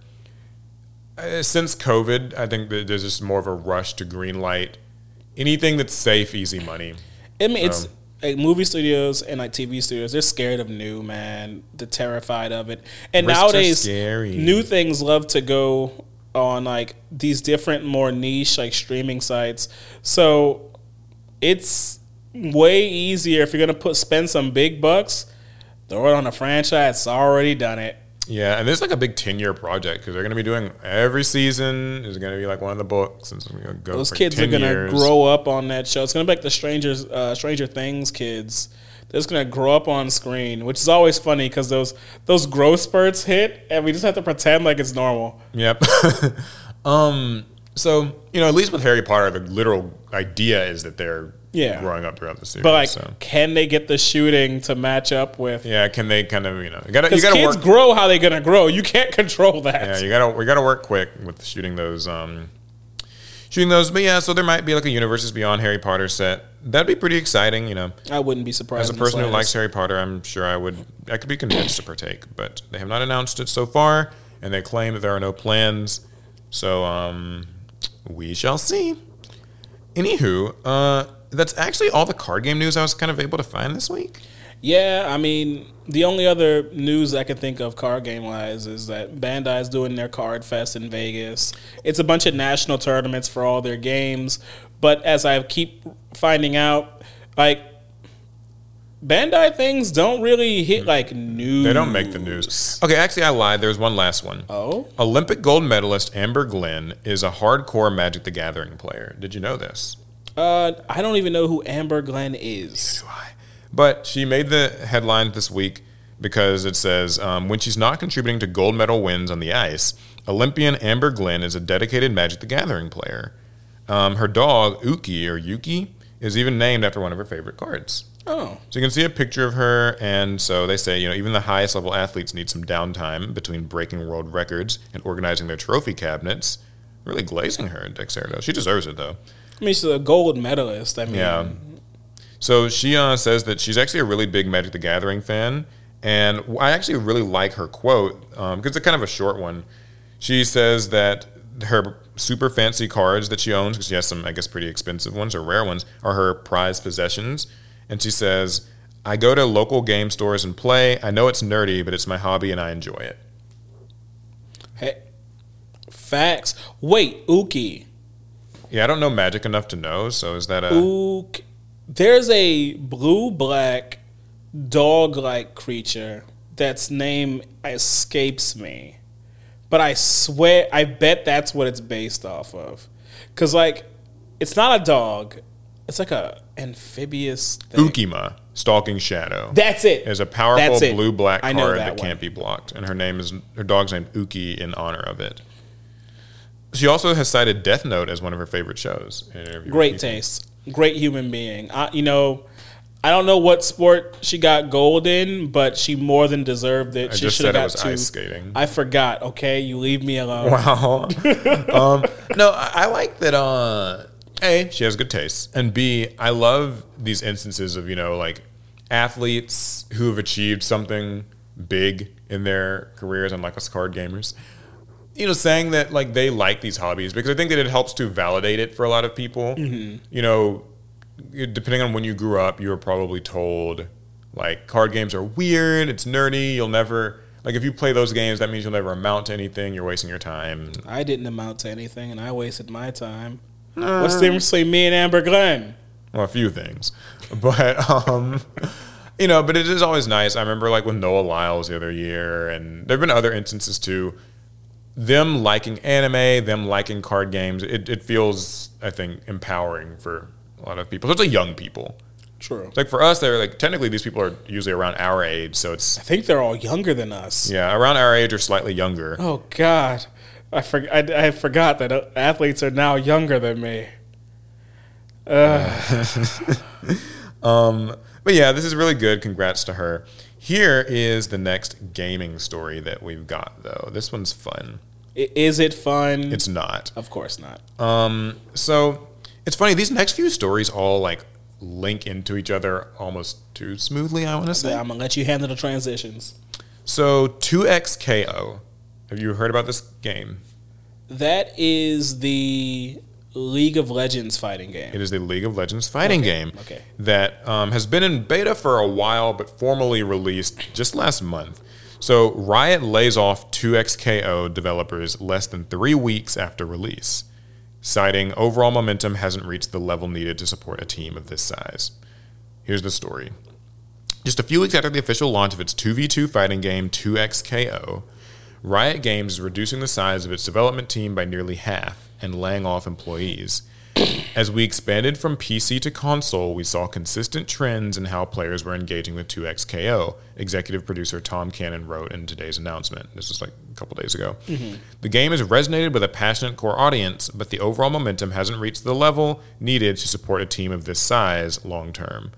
uh, since COVID, I think that there's just more of a rush to green light anything that's safe, easy money. I mean, it's So- like movie studios and like T V studios. They're scared of new, man. They're terrified of it. And Risks are nowadays, scary. new things love to go on like these different, more niche like streaming sites. So it's way easier if you're gonna put spend some big bucks. Throw it on a franchise. It's already done it. Yeah, and this is like a big ten-year project because they're going to be doing every season is going to be like one of the books, and it's going to go Those for kids are ten gonna years. grow up on that show. It's gonna be like the Strangers, uh, Stranger Things kids. They're just gonna grow up on screen, which is always funny because those those growth spurts hit, and we just have to pretend like it's normal. Yep. um. So you know, at least with Harry Potter, the literal idea is that they're Yeah. growing up throughout the series. But like, so. can they get the shooting to match up with? Yeah, can they kind of you know you got to you Because got to kids work. grow how they gonna grow. You can't control that. Yeah, you got to we got to work quick with shooting those um shooting those. But yeah, so there might be like a Universes Beyond Harry Potter set. That'd be pretty exciting, you know. I wouldn't be surprised. As a in the person who slightest. likes Harry Potter, I'm sure I would I could be convinced to partake, but they have not announced it so far, and they claim that there are no plans. So um we shall see. Anywho, uh that's actually all the card game news I was kind of able to find this week. Yeah, I mean, the only other news I can think of card game wise is that Bandai's doing their Card Fest in Vegas. It's a bunch of national tournaments for all their games, but as I keep finding out, like Bandai things don't really hit like news. They don't make the news. Okay, actually I lied. There's one last one. Oh? Olympic gold medalist Amber Glenn is a hardcore Magic the Gathering player. Did you know this? Uh, I don't even know who Amber Glenn is. But she made the headline this week because it says, um, when she's not contributing to gold medal wins on the ice, Olympian Amber Glenn is a dedicated Magic the Gathering player. Um, her dog, Uki, or Yuki, is even named after one of her favorite cards. Oh. So you can see a picture of her, and so they say, you know, even the highest level athletes need some downtime between breaking world records and organizing their trophy cabinets. Really glazing her, Dexerto. She deserves it, though. I mean, she's a gold medalist. I mean, Yeah. So she uh, says that she's actually a really big Magic the Gathering fan, and I actually really like her quote because it's a kind of a short one. She says that her super fancy cards that she owns, because she has some, I guess, pretty expensive ones or rare ones, are her prized possessions. And she says, I go to local game stores and play. I know it's nerdy, but it's my hobby and I enjoy it. Hey, facts. Wait, Uki. Yeah, I don't know Magic enough to know, so is that a... Ook. There's a blue-black dog-like creature that's name escapes me. But I swear, I bet that's what it's based off of. Because, like, it's not a dog. It's like a amphibious thing. Ukima, Stalking Shadow. That's it. Is a powerful blue-black I know card that that one. can't be blocked, and her name is her dog's named Uki in honor of it. She also has cited Death Note as one of her favorite shows. In an interview Great with P C. taste. Great human being. I, you know, I don't know what sport she got gold in, but she more than deserved it. I she just should have said it got was two. ice skating. I forgot. Okay, you leave me alone. Wow. um, no, I, I like that. Uh, A, she has good taste, and B, I love these instances of, you know, like athletes who have achieved something big in their careers, unlike us card gamers. You know, saying that like they like these hobbies, because I think that it helps to validate it for a lot of people. Mm-hmm. You know, depending on when you grew up, you were probably told like card games are weird, it's nerdy, you'll never like if you play those games, that means you'll never amount to anything, you're wasting your time. I didn't amount to anything, and I wasted my time. Uh, What's the difference between me and Amber Glenn? Well, a few things, but um, you know, but it is always nice. I remember like with Noah Lyles the other year, and there've been other instances too. Them liking anime, them liking card games, it, it feels, I think, empowering for a lot of people, especially young people. True. It's like for us, they're like technically these people are usually around our age, so it's I think they're all younger than us. yeah, around our age or slightly younger. Oh God, I for, I, I forgot that uh, athletes are now younger than me. Uh. um, but yeah, this is really good. Congrats to her. Here is the next gaming story that we've got, though. This one's fun. I- Is it fun? It's not. Of course not. Um, so it's funny. These next few stories all like link into each other almost too smoothly, I want to say. I'm gonna let you handle the transitions. So two X K O. Have you heard about this game? That is the League of Legends fighting game. It is the League of Legends fighting Okay, game okay. that um, has been in beta for a while, but formally released just last month. So Riot lays off two X K O developers less than three weeks after release, citing overall momentum hasn't reached the level needed to support a team of this size. Here's the story. Just a few weeks after the official launch of its two v two fighting game two X K O, Riot Games is reducing the size of its development team by nearly half and laying off employees. As we expanded from P C to console, we saw consistent trends in how players were engaging with two X K O, executive producer Tom Cannon wrote in today's announcement. This was like a couple days ago. Mm-hmm. The game has resonated with a passionate core audience, but the overall momentum hasn't reached the level needed to support a team of this size long term.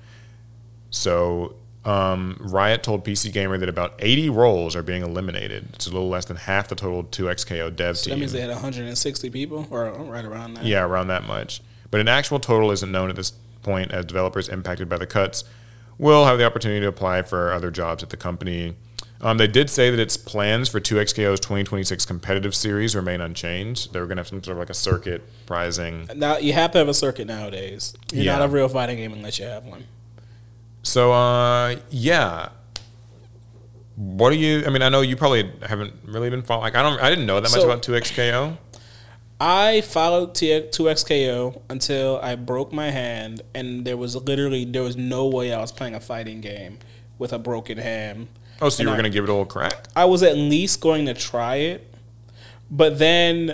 So um, Riot told P C Gamer that about eighty roles are being eliminated. It's a little less than half the total two X K O dev So team. that means they had one hundred sixty people, or right around that. Yeah, around that much. But an actual total isn't known at this point, as developers impacted by the cuts will have the opportunity to apply for other jobs at the company. Um, they did say that its plans for two X K O's twenty twenty-six competitive series remain unchanged. They were going to have some sort of like a circuit prizing. Now you have to have a circuit nowadays. You're Yeah. not a real fighting game unless you have one. So, uh, yeah. What do you? I mean, I know you probably haven't really been following. Like, I don't. I didn't know that much So- about two X K O. I followed two X K O until I broke my hand, and there was literally there was no way I was playing a fighting game with a broken hand. Oh, so you And were I- going to give it a little crack? I was at least going to try it, but then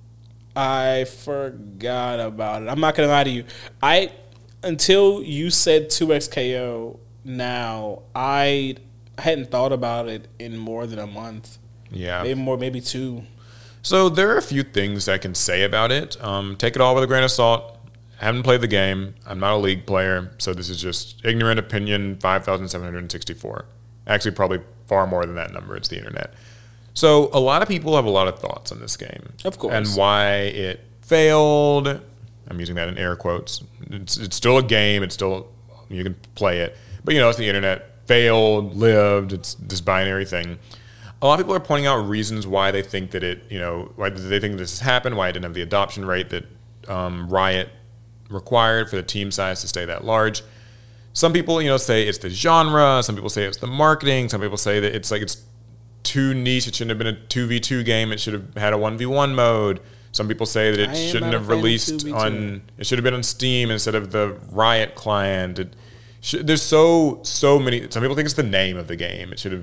I forgot about it. I'm not gonna lie to you. I until you said two X K O now, I hadn't thought about it in more than a month. Yeah. Maybe more, maybe two. So there are a few things I can say about it. Um, take it all with a grain of salt. I haven't played the game. I'm not a League player, so this is just ignorant opinion five thousand seven hundred sixty-four. Actually, probably far more than that number. It's the internet. So a lot of people have a lot of thoughts on this game. Of course. And why it failed. I'm using that in air quotes. It's, it's still a game. It's still, you can play it. But, you know, it's the internet. Failed, lived. It's this binary thing. A lot of people are pointing out reasons why they think that it, you know, why they think this has happened, why it didn't have the adoption rate that um, Riot required for the team size to stay that large. Some people, you know, say it's the genre. Some people say it's the marketing. Some people say that it's like it's too niche. It shouldn't have been a two v two game. It should have had a one v one mode. Some people say that it I am shouldn't not a have fan of released two v two. on. It should have been on Steam instead of the Riot client. It should, there's so so many. Some people think it's the name of the game. It should have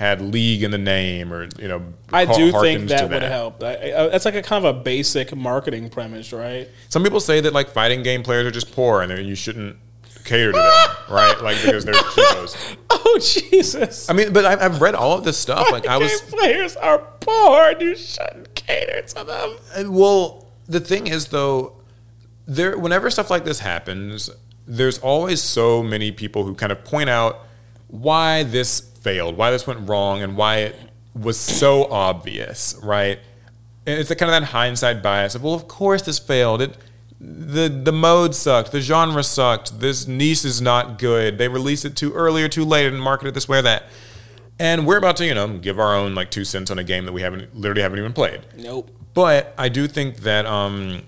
had League in the name, or you know, I do harkens think to that would help. I, I, that's like a kind of a basic marketing premise, right? Some people say that like fighting game players are just poor and that you shouldn't cater to them, right? Like because they're cheapos. Oh Jesus! I mean, but I've, I've read all of this stuff. Like I was, game players are poor, and you shouldn't cater to them. And, well, the thing is though, there whenever stuff like this happens, there's always so many people who kind of point out why this failed, why this went wrong, and why it was so obvious, right? And it's the kind of that hindsight bias of, well, of course this failed. It the the mode sucked, the genre sucked, this niche is not good. They released it too early or too late and marketed it this way or that. And we're about to, you know, give our own like two cents on a game that we haven't literally haven't even played. Nope. But I do think that um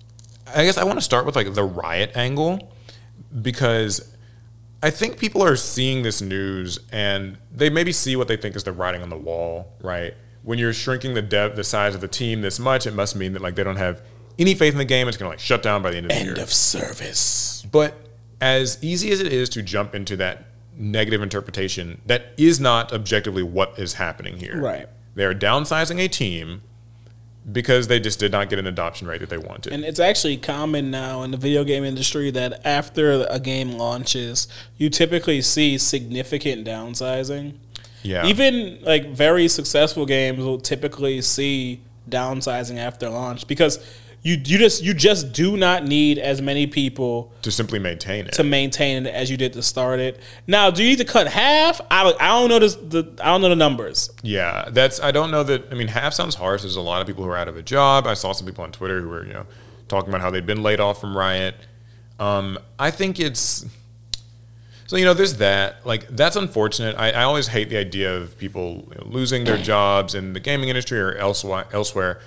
I guess I want to start with like the Riot angle, because I think people are seeing this news and they maybe see what they think is the writing on the wall, right? When you're shrinking the dev, the size of the team this much, it must mean that like they don't have any faith in the game. It's going to like shut down by the end of the End year. End of service. But as easy as it is to jump into that negative interpretation, that is not objectively what is happening here. Right. They're downsizing a team because they just did not get an adoption rate that they wanted. And it's actually common now in the video game industry that after a game launches, you typically see significant downsizing. Yeah. Even like very successful games will typically see downsizing after launch because you you just you just do not need as many people to simply maintain it to maintain it as you did to start it. Now, do you need to cut half? I don't, I don't know this, the I don't know the numbers. Yeah, that's I don't know that. I mean, half sounds harsh. There's a lot of people who are out of a job. I saw some people on Twitter who were you know talking about how they'd been laid off from Riot. Um, I think it's so you know there's that. Like that's unfortunate. I, I always hate the idea of people you know, losing their jobs in the gaming industry or elsewhere. Elsewhere.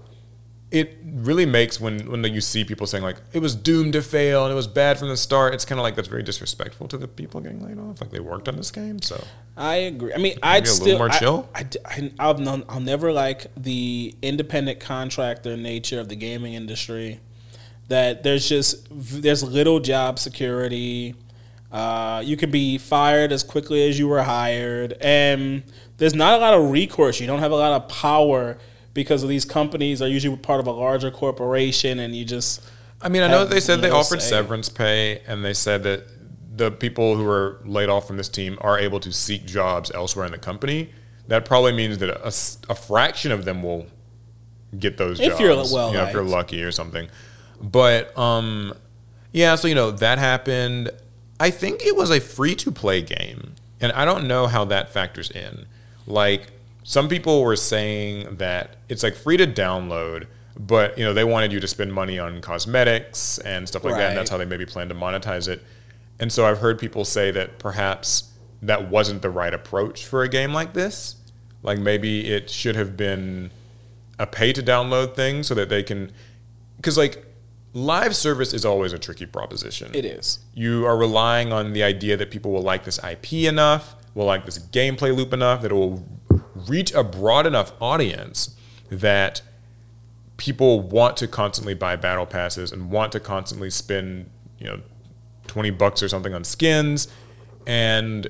It really makes when, when you see people saying like it was doomed to fail and it was bad from the start. It's kind of like that's very disrespectful to the people getting laid off. Like they worked on this game, so I agree. I mean, I'd a still little more chill. I, I, I, will I'll never like the independent contractor nature of the gaming industry. That there's just there's little job security. Uh, you can be fired as quickly as you were hired, and there's not a lot of recourse. You don't have a lot of power. Because of these companies are usually part of a larger corporation, and you just. I mean, I know they said they offered say. severance pay, and they said that the people who were laid off from this team are able to seek jobs elsewhere in the company. That probably means that a, a fraction of them will get those if jobs. You're well, you know, if you're lucky or something. But um, yeah, so you know that happened. I think it was a free to play game, and I don't know how that factors in. Like. Some people were saying that it's like free to download, but you know they wanted you to spend money on cosmetics and stuff like right. that, and that's how they maybe plan to monetize it. And so I've heard people say that perhaps that wasn't the right approach for a game like this. Like maybe it should have been a pay to download thing so that they can, because like live service is always a tricky proposition. It is. You are relying on the idea that people will like this I P enough, will like this gameplay loop enough, that it will reach a broad enough audience that people want to constantly buy battle passes and want to constantly spend, you know, twenty bucks or something on skins. And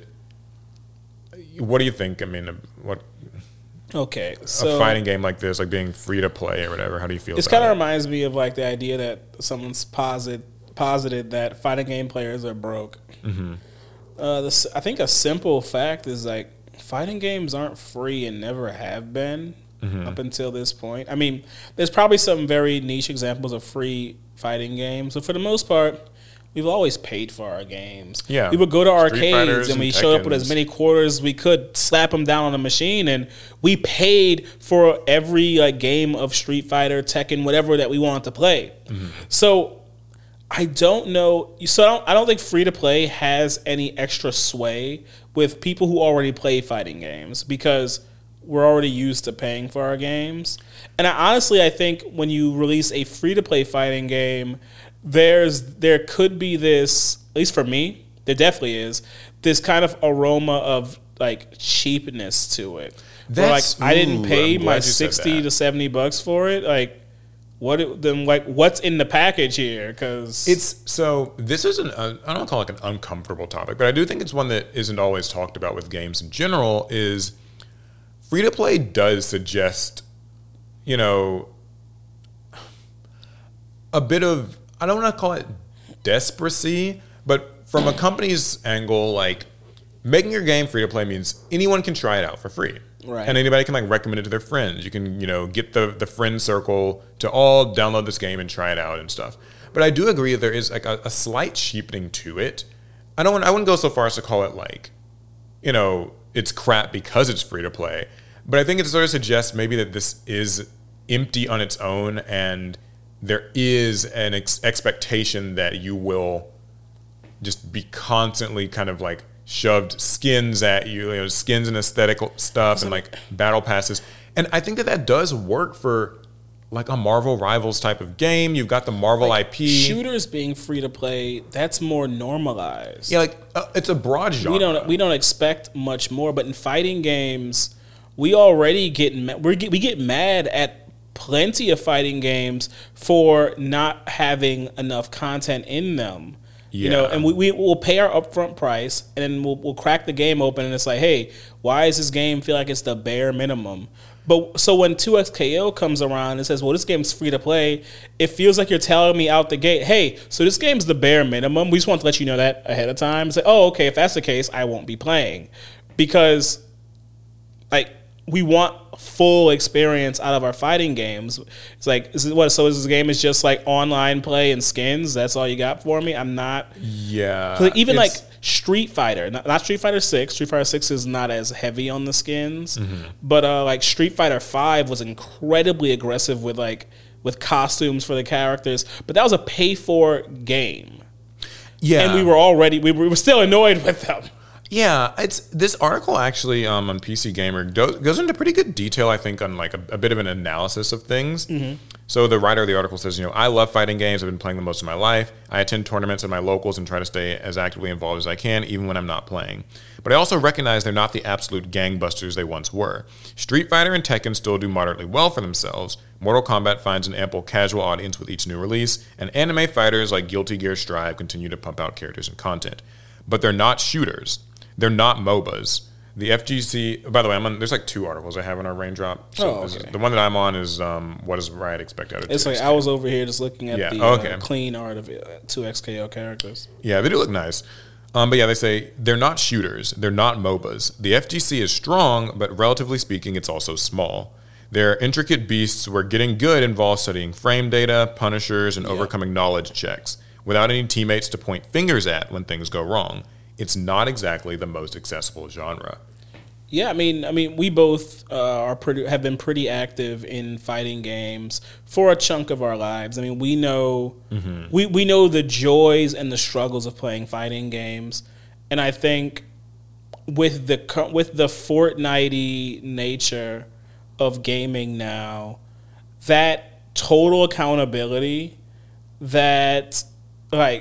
what do you think? I mean, what? Okay, so a fighting game like this, like being free to play or whatever. How do you feel? This about kind of it? reminds me of like the idea that someone's posit, posited that fighting game players are broke. Mm-hmm. Uh, this, I think a simple fact is like fighting games aren't free and never have been mm-hmm. up until this point. I mean, there's probably some very niche examples of free fighting games, but for the most part, we've always paid for our games. Yeah, we would go to Street arcades and we and showed up with as many quarters as we could, slap them down on the machine, and we paid for every like game of Street Fighter, Tekken, whatever that we wanted to play. Mm-hmm. So I don't know. So I don't, I don't think free to play has any extra sway with people who already play fighting games because we're already used to paying for our games. And I, honestly, I think when you release a free to play fighting game, there's there could be this, at least for me, there definitely is this kind of aroma of like cheapness to it. That's, where like I didn't pay ooh, my sixty to seventy bucks for it. Like What it, then like what's in the package here? Because It's so this is an uh, I don't call it like an uncomfortable topic, but I do think it's one that isn't always talked about with games in general. Is free to play does suggest, you know, a bit of, I don't want to call it despeраcy, but from a company's angle, like making your game free to play means anyone can try it out for free. Right. And anybody can like recommend it to their friends. You can, you know, get the, the friend circle to all download this game and try it out and stuff. But I do agree that there is like a, a slight cheapening to it. I don't want, I wouldn't go so far as to call it like, you know, it's crap because it's free to play. But I think it sort of suggests maybe that this is empty on its own, and there is an ex- expectation that you will just be constantly kind of like shoved skins at you, you know, skins and aesthetic stuff and like battle passes. And I think that that does work for like a Marvel Rivals type of game. You've got the Marvel like I P. shooters being free to play, that's more normalized. Yeah, like uh, it's a broad genre. We don't we don't expect much more, but in fighting games, we already get ma- we get we get mad at plenty of fighting games for not having enough content in them. You know, Yeah. and we, we will pay our upfront price, and then we'll we'll crack the game open, and it's like, hey, why does this game feel like it's the bare minimum? But so when two X K O comes around and says, well, this game's free to play, it feels like you're telling me out the gate, hey, so this game's the bare minimum. We just want to let you know that ahead of time. It's like, oh, okay, if that's the case, I won't be playing. Because, like, we want full experience out of our fighting games. It's like, is it what? So this game is just like online play and skins? That's all you got for me? I'm not. Yeah. Like, even like it's- Street Fighter, not, not Street Fighter Six. Street Fighter Six is not as heavy on the skins, Mm-hmm. but uh, like Street Fighter Five was incredibly aggressive with like with costumes for the characters. But that was a pay for game, yeah. and we were already we were, we were still annoyed with them. Yeah, it's this article actually um, on P C Gamer do, goes into pretty good detail, I think, on like a, a bit of an analysis of things. Mm-hmm. So the writer of the article says, you know, I love fighting games. I've been playing them most of my life. I attend tournaments at my locals and try to stay as actively involved as I can, even when I'm not playing. But I also recognize they're not the absolute gangbusters they once were. Street Fighter and Tekken still do moderately well for themselves. Mortal Kombat finds an ample casual audience with each new release, and anime fighters like Guilty Gear Strive continue to pump out characters and content. But they're not shooters. They're not MOBAs. The F G C, by the way, I'm on, there's like two articles I have in our Raindrop. So Oh, this okay. is, the one that I'm on is um, what does Riot expect out of It's two like X K? I was over here just looking at Yeah, the okay. uh, clean art of it, two X K O characters. Yeah, they do look nice. Um, but yeah, they say they're not shooters. They're not MOBAs. The F G C is strong, but relatively speaking, it's also small. They're intricate beasts where getting good involves studying frame data, punishers, and Yeah. overcoming knowledge checks without any teammates to point fingers at when things go wrong. It's not exactly the most accessible genre. Yeah, I mean, I mean, we both uh, are pretty have been pretty active in fighting games for a chunk of our lives. I mean, we know Mm-hmm. we we know the joys and the struggles of playing fighting games, and I think with the cu- with the Fortnite nature of gaming now, that total accountability, that like.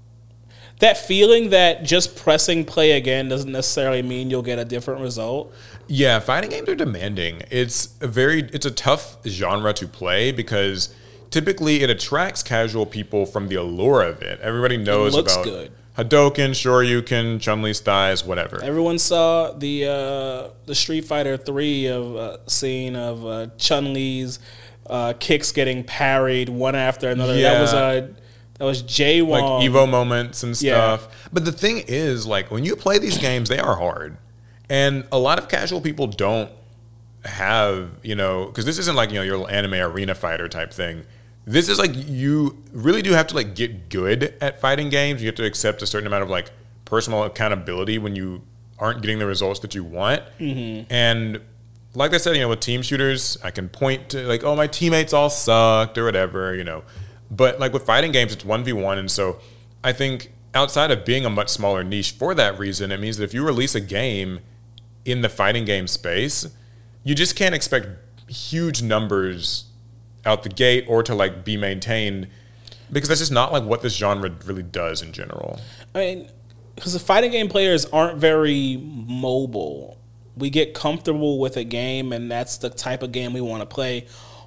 That feeling that just pressing play again doesn't necessarily mean you'll get a different result. Yeah, fighting games are demanding. It's a very it's a tough genre to play because typically it attracts casual people from the allure of it. Everybody knows looks about good. Hadouken, Shoryuken, Chun-Li's thighs, whatever. Everyone saw the uh, the Street Fighter three of uh, scene of uh, Chun-Li's uh, kicks getting parried one after another. Yeah. That was uh, that was Jay Like Wong. Evo moments and Yeah. stuff. But the thing is, like, when you play these games, they are hard. And a lot of casual people don't have, you know, because this isn't like, you know, your anime arena fighter type thing. This is like, you really do have to, like, get good at fighting games. You have to accept a certain amount of, like, personal accountability when you aren't getting the results that you want. Mm-hmm. And like I said, you know, with team shooters, I can point to, like, oh, my teammates all sucked or whatever, you know. But like with fighting games, it's one v one. And so I think outside of being a much smaller niche for that reason, it means that if you release a game in the fighting game space, you just can't expect huge numbers out the gate or to like be maintained because that's just not like what this genre really does in general. I mean, because the fighting game players aren't very mobile. We get comfortable with a game, and that's the type of game we want to play.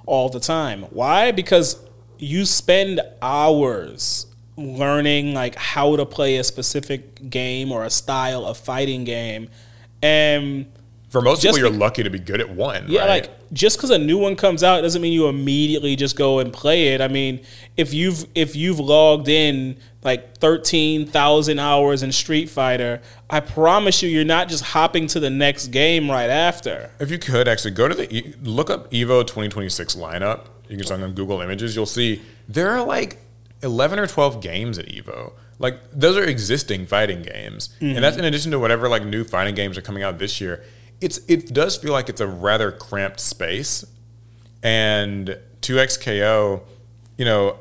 all the time. Why? Because you spend hours learning like how to play a specific game or a style of fighting game, and for most just people, you're be- lucky to be good at one. yeah, right? like just because a new one comes out doesn't mean you immediately just go and play it. I mean, if you've if you've logged in like thirteen thousand hours in Street Fighter, I promise you, you're not just hopping to the next game right after. If you could actually go to the E- look up Evo twenty twenty-six lineup, you can check on Google Images. You'll see there are like eleven or twelve games at Evo. Like those are existing fighting games, mm-hmm. and that's in addition to whatever like new fighting games are coming out this year. It's it does feel like it's a rather cramped space, and two X K O, you know,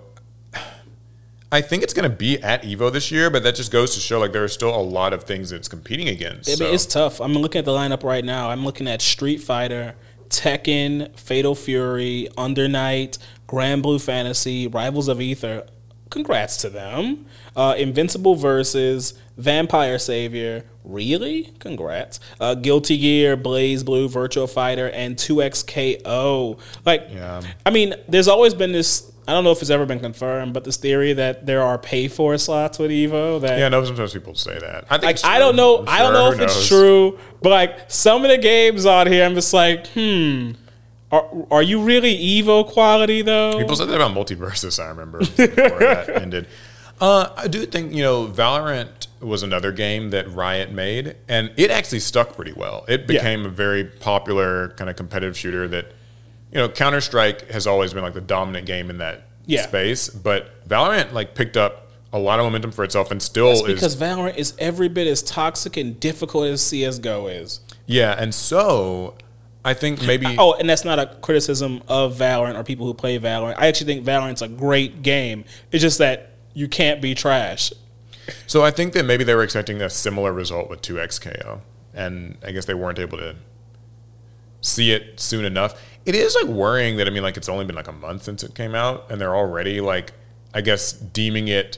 I think it's going to be at Evo this year, but that just goes to show like there are still a lot of things that it's competing against. I so. mean, it's tough. I'm looking at the lineup right now. I'm looking at Street Fighter, Tekken, Fatal Fury, Under Night, Grand Blue Fantasy, Rivals of Aether. Congrats to them. Uh, Invincible Versus, Vampire Savior. Really? Congrats. Uh, Guilty Gear, Blaze Blue, Virtua Fighter, and two X K O. Like, yeah. I mean, there's always been this, I don't know if it's ever been confirmed, but this theory that there are pay-for slots with Evo. That, yeah, no, sometimes people say that. I think like, it's I don't know. I'm I don't sure, know who if it's knows? true, but like some of the games on here, I'm just like, hmm. Are, are you really Evo quality though? People said that about Multiversus, I remember, before that ended. Uh, I do think, you know, Valorant was another game that Riot made, and it actually stuck pretty well. It became yeah. a very popular kind of competitive shooter that, you know, Counter-Strike has always been like the dominant game in that yeah. space, but Valorant like picked up a lot of momentum for itself and still That's is. because Valorant is every bit as toxic and difficult as C S G O is. Yeah, and so I think maybe... Oh, and that's not a criticism of Valorant or people who play Valorant. I actually think Valorant's a great game. It's just that you can't be trash. So I think that maybe they were expecting a similar result with two X K O, and I guess they weren't able to see it soon enough. It is like worrying that, I mean, like it's only been like a month since it came out, and they're already like, I guess, deeming it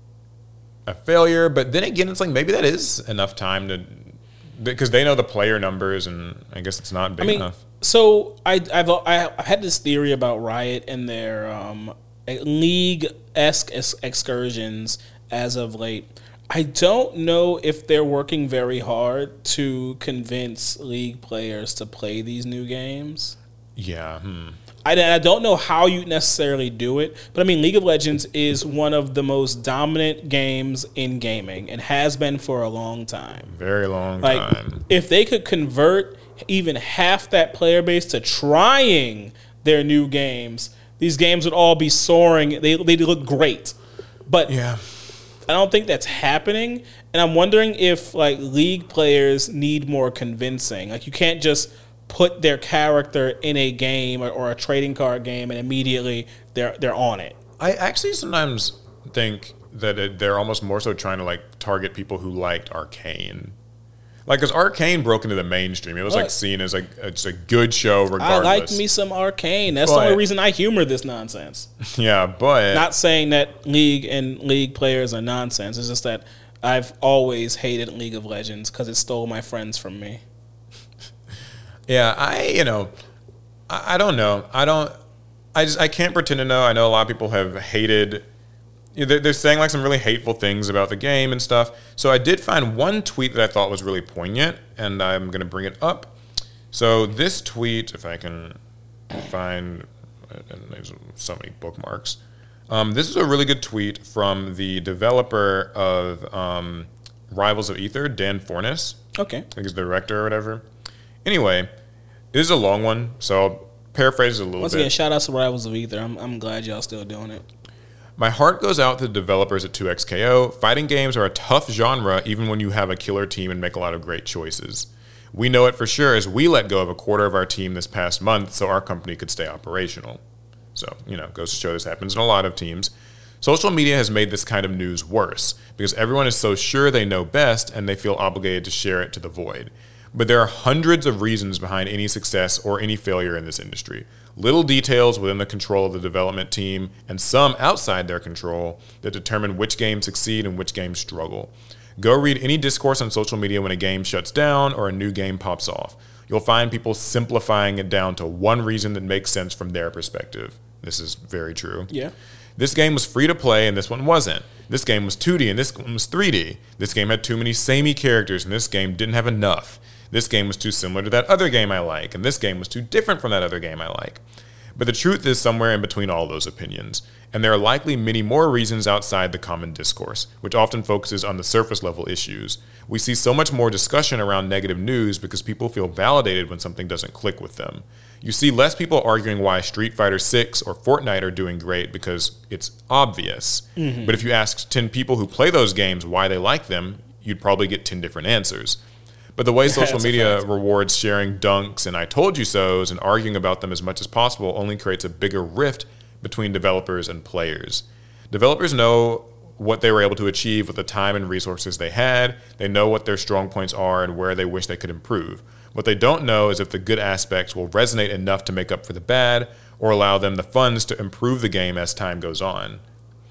a failure. But then again, it's like maybe that is enough time to... Because they know the player numbers, and I guess it's not big I mean, enough. So I, I've I've had this theory about Riot and their um, league-esque excursions as of late. I don't know if they're working very hard to convince league players to play these new games. Yeah. Hmm. I, I don't know how you necessarily do it, but I mean, League of Legends is one of the most dominant games in gaming and has been for a long time. Very long like, time. If they could convert even half that player base to trying their new games, these games would all be soaring. They they look great, but yeah. I don't think that's happening. And I'm wondering if like league players need more convincing. Like you can't just put their character in a game or, or a trading card game and immediately they're they're on it. I actually sometimes think that it, they're almost more so trying to like target people who liked Arcane. Like, because Arcane broke into the mainstream. It was like seen as like it's a good show regardless. I like me some Arcane. That's but, the only reason I humor this nonsense. Yeah, but... Not saying that League and League players are nonsense. It's just that I've always hated League of Legends because it stole my friends from me. Yeah, I, you know, I, I don't know. I don't, I just, I can't pretend to know. I know a lot of people have hated, you know, they're, they're saying like some really hateful things about the game and stuff. So I did find one tweet that I thought was really poignant, and I'm going to bring it up. So this tweet, if I can find, and there's so many bookmarks. Um, this is a really good tweet from the developer of um, Rivals of Aether, Dan Fornes. Okay. I think he's the director or whatever. Anyway, this is a long one, so I'll paraphrase it a little Once bit. again, shout out to Rivals of Aether. I'm, I'm glad y'all still doing it. My heart goes out to the developers at two X K O. Fighting games are a tough genre even when you have a killer team and make a lot of great choices. We know it for sure as we let go of a quarter of our team this past month so our company could stay operational. So, you know, goes to show this happens in a lot of teams. Social media has made this kind of news worse because everyone is so sure they know best and they feel obligated to share it to the void. But there are hundreds of reasons behind any success or any failure in this industry. Little details within the control of the development team and some outside their control that determine which games succeed and which games struggle. Go read any discourse on social media when a game shuts down or a new game pops off. you'll find people simplifying it down to one reason that makes sense from their perspective. This is very true. Yeah. This game was free to play and this one wasn't. This game was two D and this one was three D. This game had too many samey characters and this game didn't have enough. This game was too similar to that other game I like, and this game was too different from that other game I like. But the truth is somewhere in between all those opinions, and there are likely many more reasons outside the common discourse, which often focuses on the surface level issues. We see so much more discussion around negative news because people feel validated when something doesn't click with them. You see less people arguing why Street Fighter six or Fortnite are doing great because it's obvious. Mm-hmm. But if you asked ten people who play those games why they like them, you'd probably get ten different answers. But the way social media rewards sharing dunks and I told you so's and arguing about them as much as possible only creates a bigger rift between developers and players. Developers know what they were able to achieve with the time and resources they had. They know what their strong points are and where they wish they could improve. What they don't know is if the good aspects will resonate enough to make up for the bad or allow them the funds to improve the game as time goes on.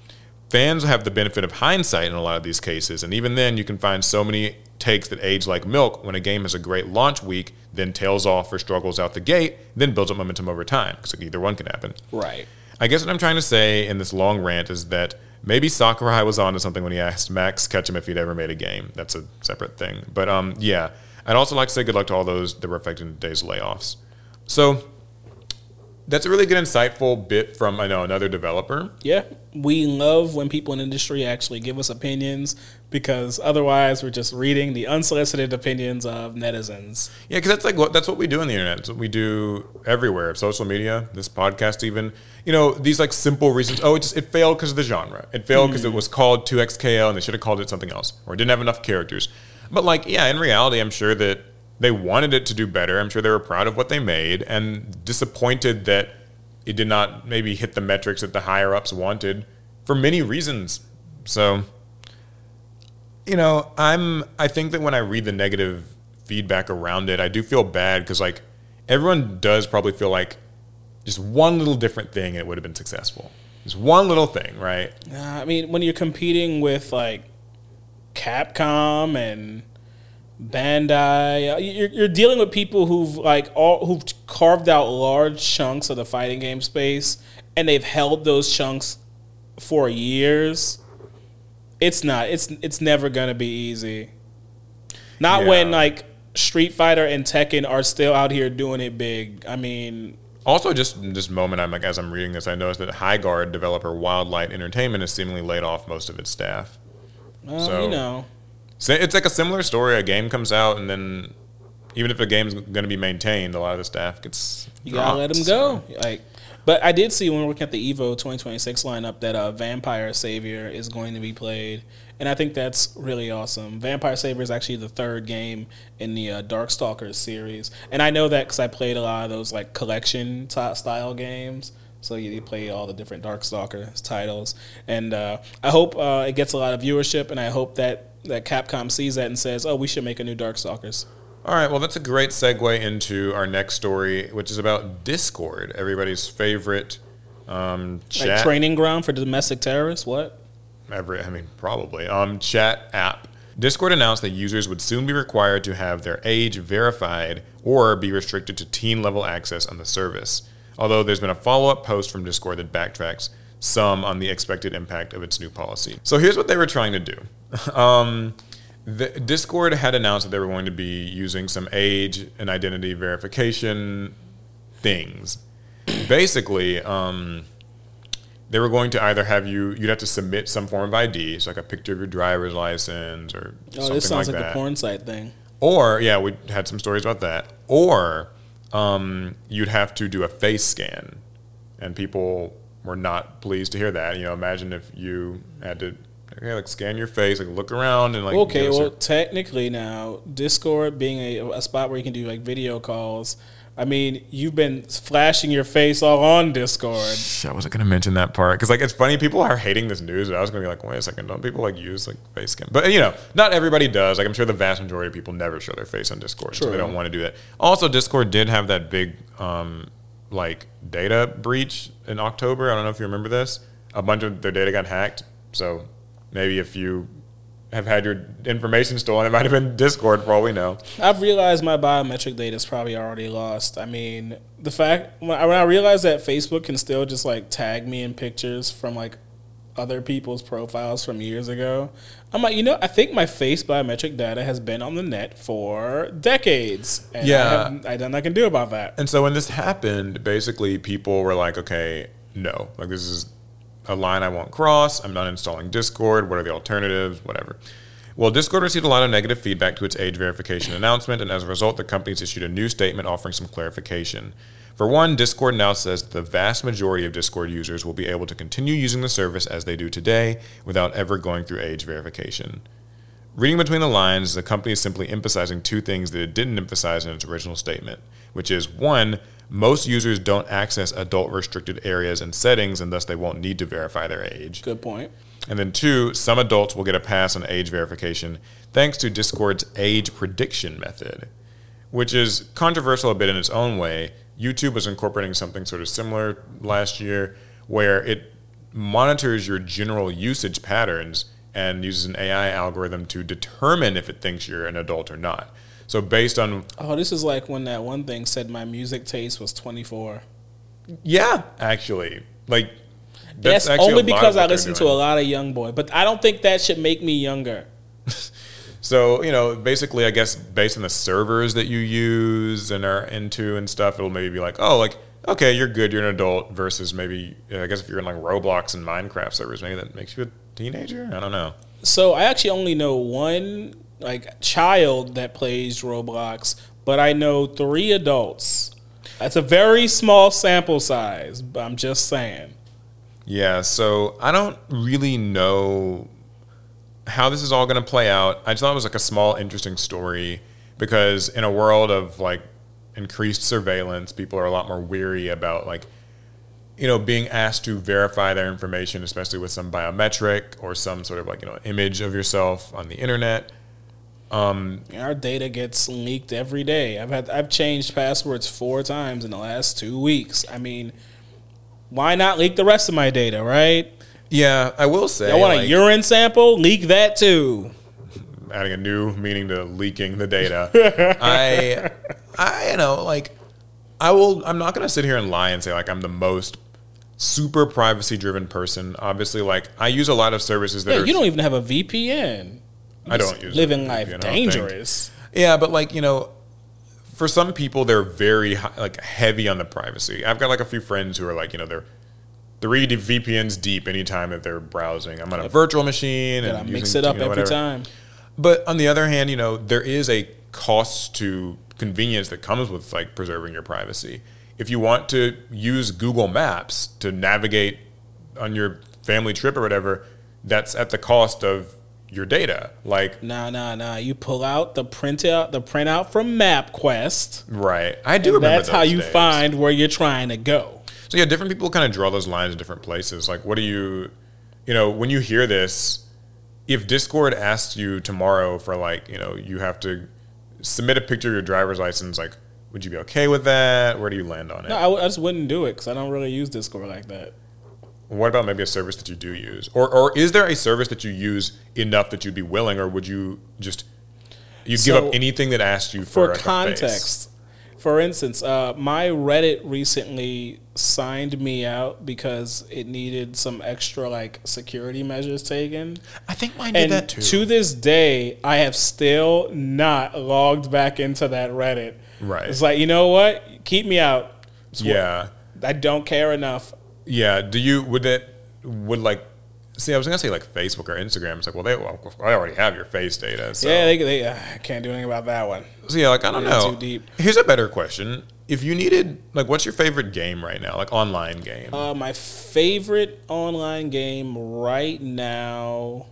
Fans have the benefit of hindsight in a lot of these cases, and even then you can find so many takes that age like milk when a game has a great launch week, then tails off or struggles out the gate, then builds up momentum over time, because either one can happen. Right. I guess what I'm trying to say in this long rant is that maybe Sakurai was onto something when he asked Max Ketchum if he'd ever made a game. That's a separate thing. But um, yeah, I'd also like to say good luck to all those that were affected in today's layoffs. So that's a really good, insightful bit from, I know, another developer. Yeah. We love when people in the industry actually give us opinions because otherwise we're just reading the unsolicited opinions of netizens. Yeah, because that's like what that's what we do on the internet. It's what we do everywhere. Social media, this podcast even. You know, these like simple reasons. Oh, it just it failed because of the genre. It failed because mm. it was called two X K L and they should have called it something else. Or it didn't have enough characters. But like, yeah, in reality, I'm sure that they wanted it to do better. I'm sure they were proud of what they made and disappointed that it did not maybe hit the metrics that the higher-ups wanted for many reasons. So, you know, I'm, I think that when I read the negative feedback around it, I do feel bad because, like, everyone does probably feel like just one little different thing and it would have been successful. Just one little thing, right? Uh, I mean, when you're competing with, like, Capcom and Bandai, you're, you're dealing with people who've like all who've carved out large chunks of the fighting game space, and they've held those chunks for years. It's not. It's it's never gonna be easy. Not yeah. when like Street Fighter and Tekken are still out here doing it big. I mean. Also, just in this moment, I'm like as I'm reading this, I noticed that Highguard developer Wildlight Entertainment has seemingly laid off most of its staff. Well, so, you know. So it's like a similar story. A game comes out, and then even if the game's going to be maintained, a lot of the staff gets you dropped, gotta let them go. So. Like, but I did see when we we're looking at the Evo twenty twenty-six lineup that uh, Vampire Savior is going to be played, and I think that's really awesome. Vampire Savior is actually the third game in the uh, Darkstalkers series, and I know that because I played a lot of those like collection t- style games. So you play all the different Darkstalkers titles, and uh, I hope uh, it gets a lot of viewership, and I hope that. that Capcom sees that and says, oh, we should make a new Darkstalkers. All right, well, that's a great segue into our next story, which is about Discord, everybody's favorite um, chat. Like training ground for domestic terrorists? What? Every, I mean, probably. Um, chat app. Discord announced that users would soon be required to have their age verified or be restricted to teen-level access on the service. Although there's been a follow-up post from Discord that backtracks some on the expected impact of its new policy. So here's what they were trying to do. Um, the Discord had announced that they were going to be using some age and identity verification things. Basically, um, they were going to either have you, you'd have to submit some form of I D, so like a picture of your driver's license or oh, something this sounds like like that. a porn site thing. Or, yeah, we had some stories about that. Or um, you'd have to do a face scan, and people were not pleased to hear that. You know, imagine if you had to okay, like scan your face, like look around and like. Okay, well, certain... technically now, Discord being a, a spot where you can do like video calls. I mean, you've been flashing your face all on Discord. I wasn't gonna mention that part because like it's funny. People are hating this news, but I was gonna be like, wait a second, don't people like use like face scan? But you know, not everybody does. Like I'm sure the vast majority of people never show their face on Discord, True. So they don't want to do that. Also, Discord did have that big um, like data breach in October. I don't know if you remember this. A bunch of their data got hacked. So maybe if you have had your information stolen. It might have been Discord for all we know. I've realized my biometric data is probably already lost. I mean, the fact when I, when I realized that Facebook can still just like tag me in pictures from like other people's profiles from years ago, I'm like, you know, I think my face biometric data has been on the net for decades. And Yeah. I have, I don't know what I can do about that. And so when this happened, basically people were like, okay, no, like this is a line I won't cross. I'm not installing Discord. What are the alternatives? Whatever. Well, Discord received a lot of negative feedback to its age verification announcement, and as a result, the company's issued a new statement offering some clarification. For one, Discord now says the vast majority of Discord users will be able to continue using the service as they do today without ever going through age verification. Reading between the lines, the company is simply emphasizing two things that it didn't emphasize in its original statement, which is, one, most users don't access adult-restricted areas and settings, and thus they won't need to verify their age. Good point. And then two, some adults will get a pass on age verification thanks to Discord's age prediction method, which is controversial a bit in its own way. YouTube was incorporating something sort of similar last year where it monitors your general usage patterns and uses an A I algorithm to determine if it thinks you're an adult or not. So based on... Oh, this is like when that one thing said my music taste was twenty-four. Yeah, actually. Like, That's, that's actually only a lot because of what I they're listen to doing. a lot of Young Boy. But I don't think that should make me younger. So, you know, basically, I guess based on the servers that you use and are into and stuff, it'll maybe be like, oh, like, okay, you're good, you're an adult, versus maybe, I guess if you're in like Roblox and Minecraft servers, maybe that makes you a teenager? I don't know. So I actually only know one like child that plays Roblox, but I know three adults. That's a very small sample size, but I'm just saying. Yeah, so I don't really know how this is all going to play out. I just thought it was like a small, interesting story because in a world of like increased surveillance, people are a lot more weary about like, you know, being asked to verify their information, especially with some biometric or some sort of like, you know, image of yourself on the internet. Um, Our data gets leaked every day. I've had I've changed passwords four times in the last two weeks. I mean, why not leak the rest of my data, right? yeah, I will say. I want like, a urine sample, leak that too. adding a new meaning to leaking the data. I, I, you know, like, I will. I'm not going to sit here and lie and say like I'm the most super privacy driven person. Obviously, like I use a lot of services that Yeah, are. you don't even have a V P N. I don't use living a life V P N, I don't think. dangerous. Yeah, but like you know, for some people they're very high, like heavy on the privacy. I've got like a few friends who are like you know they're three V P Ns deep anytime that they're browsing. I'm on a virtual machine and Gotta mix using, it up you know, every whatever. time. But on the other hand, you know, there is a cost to convenience that comes with like preserving your privacy. If you want to use Google Maps to navigate on your family trip or whatever, that's at the cost of your data. Like, Nah, nah, nah. You pull out the printout, the printout from MapQuest. right. I do And remember that's how those you days. find where you're trying to go. So yeah, different people kind of draw those lines in different places. Like, what do you, you know, when you hear this, if Discord asks you tomorrow for like, you know, you have to submit a picture of your driver's license, like, would you be okay with that? Where do you land on it? No, I, w- I just wouldn't do it because I don't really use Discord like that. What about maybe a service that you do use? Or or is there a service that you use enough that you'd be willing, or would you just, you'd So, give up anything that asked you for, For like, a face? context, for instance, uh, my Reddit recently signed me out because it needed some extra like security measures taken. I think mine did And that too. to this day, I have still not logged back into that Reddit. Right. It's like, you know what? Keep me out. It's what- Yeah. I don't care enough. Yeah. Do you, would that, would like, see, I was going to say like Facebook or Instagram. It's like, well, they, well, I already have your face data. So. Yeah, they, they uh, I can't do anything about that one. So yeah, like I don't Yeah, know. too deep. Here's a better question: if you needed, like, what's your favorite game right now, like online game? Uh, my favorite online game right now.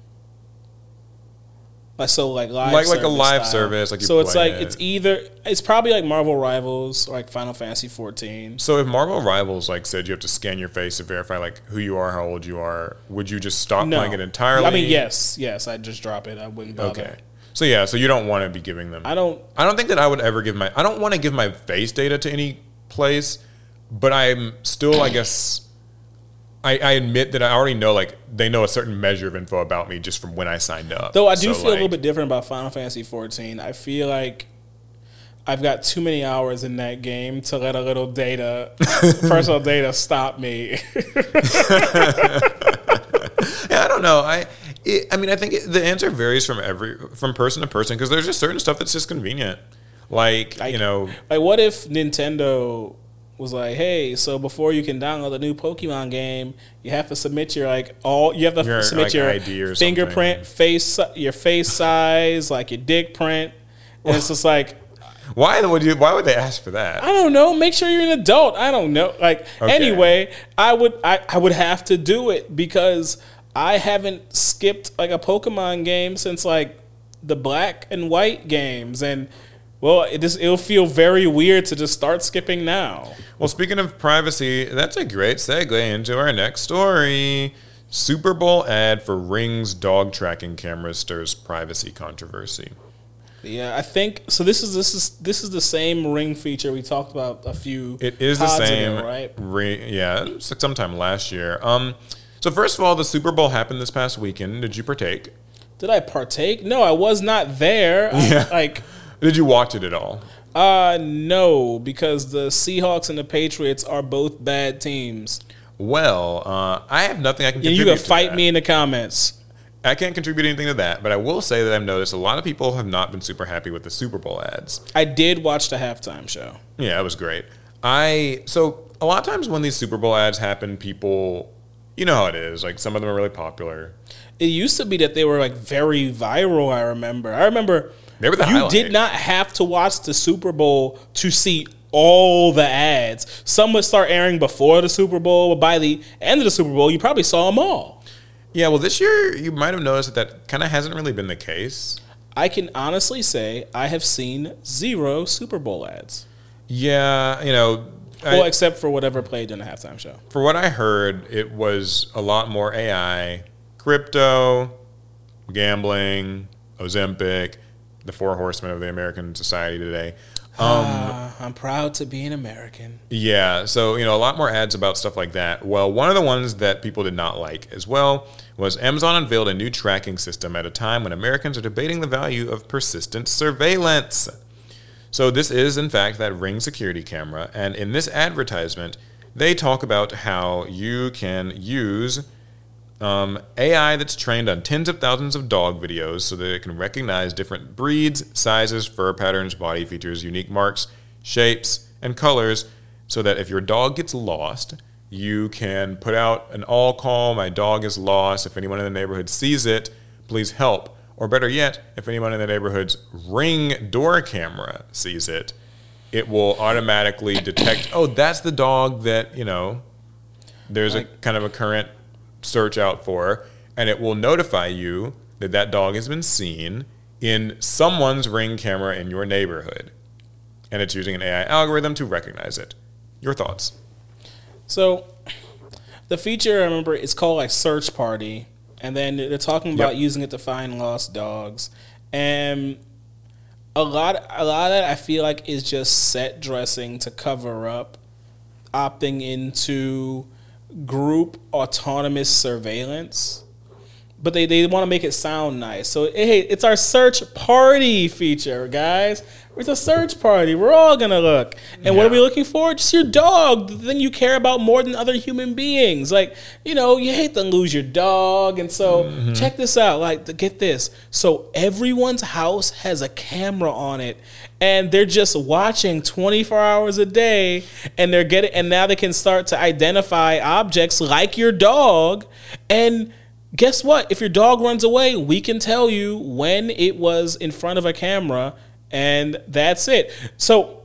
Like so, like live, Like- like a service live style. service, like you so it's play like it. it's either it's probably like Marvel Rivals or like Final Fantasy fourteen. So if Marvel Rivals like said you have to scan your face to verify like who you are, how old you are, would you just stop No, playing it entirely? I mean, yes, yes, I'd just drop it. I wouldn't bother. Okay. So yeah, so you don't want to be giving them. I don't. I don't think that I would ever give my. I don't want to give my face data to any place, but I'm still, I guess, I, I admit that I already know, like, they know a certain measure of info about me just from when I signed up. Though I do So, feel a little like- bit different about Final Fantasy fourteen. I feel like I've got too many hours in that game to let a little data, personal data, stop me. Yeah, I don't know. I, it, I mean, I think it, the answer varies from every from person to person because there's just certain stuff that's just convenient. Like, Like- you know, Like, what if Nintendo was like, "Hey, so before you can download a new Pokemon game, you have to submit your like all you have to Your, submit like, your I D or fingerprint, something. face, your face size, like your dick print." And it's just like, why would you? Why would they ask for that? I don't know. Make sure you're an adult. I don't know. Like Okay. anyway, I would I, I would have to do it because I haven't skipped like a Pokemon game since like the black and white games, and well, it just it'll feel very weird to just start skipping now. Well, speaking of privacy, that's a great segue into our next story. Super Bowl ad for Ring's dog tracking camera stirs privacy controversy. Yeah, I think so. This is this is this is the same Ring feature we talked about a few. It is the pods same, ago, right? Ring, yeah, it was like sometime last year. Um, so first of all, the Super Bowl happened this past weekend. Did you partake? Did I partake? No, I was not there. I- Yeah. like. Did you watch it at all? Uh no, because the Seahawks and the Patriots are both bad teams. Well, uh, I have nothing I can And contribute you can to fight that. me in the comments. I can't contribute anything to that, but I will say that I've noticed a lot of people have not been super happy with the Super Bowl ads. I did watch the halftime show. Yeah, it was great. I so a lot of times when these Super Bowl ads happen, people, you know how it is. Like some of them are really popular. It used to be that they were like very viral, I remember. I remember They were the you highlight. did not have to watch the Super Bowl to see all the ads. Some would start airing before the Super Bowl, but by the end of the Super Bowl, you probably saw them all. Yeah, well, this year you might have noticed that that kind of hasn't really been the case. I can honestly say I have seen zero Super Bowl ads. Yeah, you know, I- Well, except for whatever played during the halftime show. for what I heard, it was a lot more A I, crypto, gambling, Ozempic, the four horsemen of the American society today. Um, Uh, I'm proud to be an American. Yeah, so, you know, a lot more ads about stuff like that. Well, one of the ones that people did not like as well was Amazon unveiled a new tracking system at a time when Americans are debating the value of persistent surveillance. So this is, in fact, that Ring security camera, and in this advertisement, they talk about how you can use um, A I that's trained on tens of thousands of dog videos so that it can recognize different breeds, sizes, fur patterns, body features, unique marks, shapes, and colors, so that if your dog gets lost, you can put out an all call, my dog is lost. If anyone in the neighborhood sees it, please help. Or better yet, if anyone in the neighborhood's Ring door camera sees it, it will automatically detect, oh, that's the dog that, you know, there's a kind of a current search out for, and it will notify you that that dog has been seen in someone's Ring camera in your neighborhood. And it's using an A I algorithm to recognize it. Your thoughts? So, the feature I remember is called like Search Party, and then they're talking about Yep. using it to find lost dogs, and a lot, a lot of that I feel like is just set dressing to cover up opting into group autonomous surveillance. But they, they want to make it sound nice. So, hey, it's our search party feature, guys. It's a search party. We're all going to look. And what are Yeah. we looking for? Just your dog, the thing you care about more than other human beings. Like, you know, you hate to lose your dog. And so, Mm-hmm. check this out. Like, to get this. So, everyone's house has a camera on it. And they're just watching twenty-four hours a day. And they're getting, and now they can start to identify objects like your dog. And guess what? If your dog runs away, we can tell you when it was in front of a camera, and that's it. So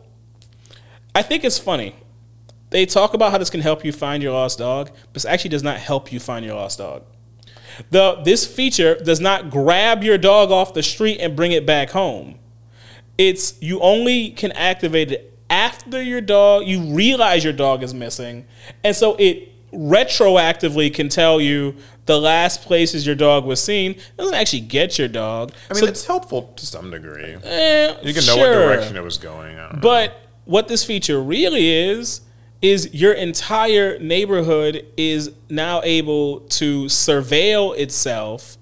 I think it's funny. They talk about how this can help you find your lost dog, but this actually does not help you find your lost dog. The this feature does not grab your dog off the street and bring it back home. It's you only can activate it after your dog, you realize your dog is missing, and so it retroactively can tell you the last places your dog was seen. It doesn't actually get your dog. I mean, So, it's helpful to some degree. eh, You can know sure. what direction it was going. I don't know. But what this feature really is, is your entire neighborhood is now able to surveil itself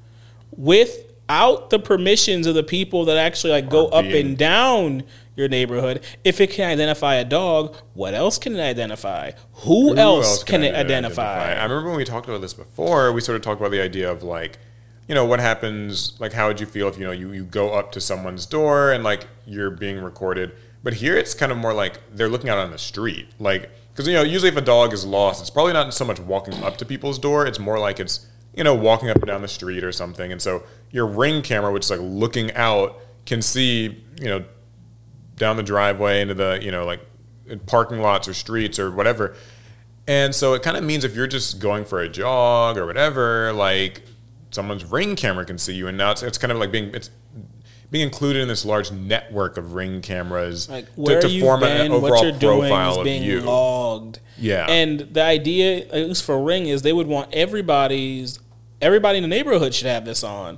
without the permissions of the people that actually like go up and down your neighborhood. If it can identify a dog, what else can it identify? Who, Who else, else can, can it identify? identify? I remember when we talked about this before, we sort of talked about the idea of like, you know, what happens, like how would you feel if, you know, you, you go up to someone's door and like you're being recorded. But here it's kind of more like they're looking out on the street. Like, because, you know, usually if a dog is lost, it's probably not so much walking up to people's door. It's more like it's, you know, walking up and down the street or something. And so your Ring camera, which is like looking out, can see, you know, down the driveway into the, you know, like parking lots or streets or whatever. And so it kind of means if you're just going for a jog or whatever, like someone's Ring camera can see you. And now it's, it's kind of like being, it's being included in this large network of Ring cameras like where to, to you've form been, an overall what you're doing profile is of being you. logged. Yeah. And the idea, at least for Ring, is they would want everybody's, everybody in the neighborhood should have this on.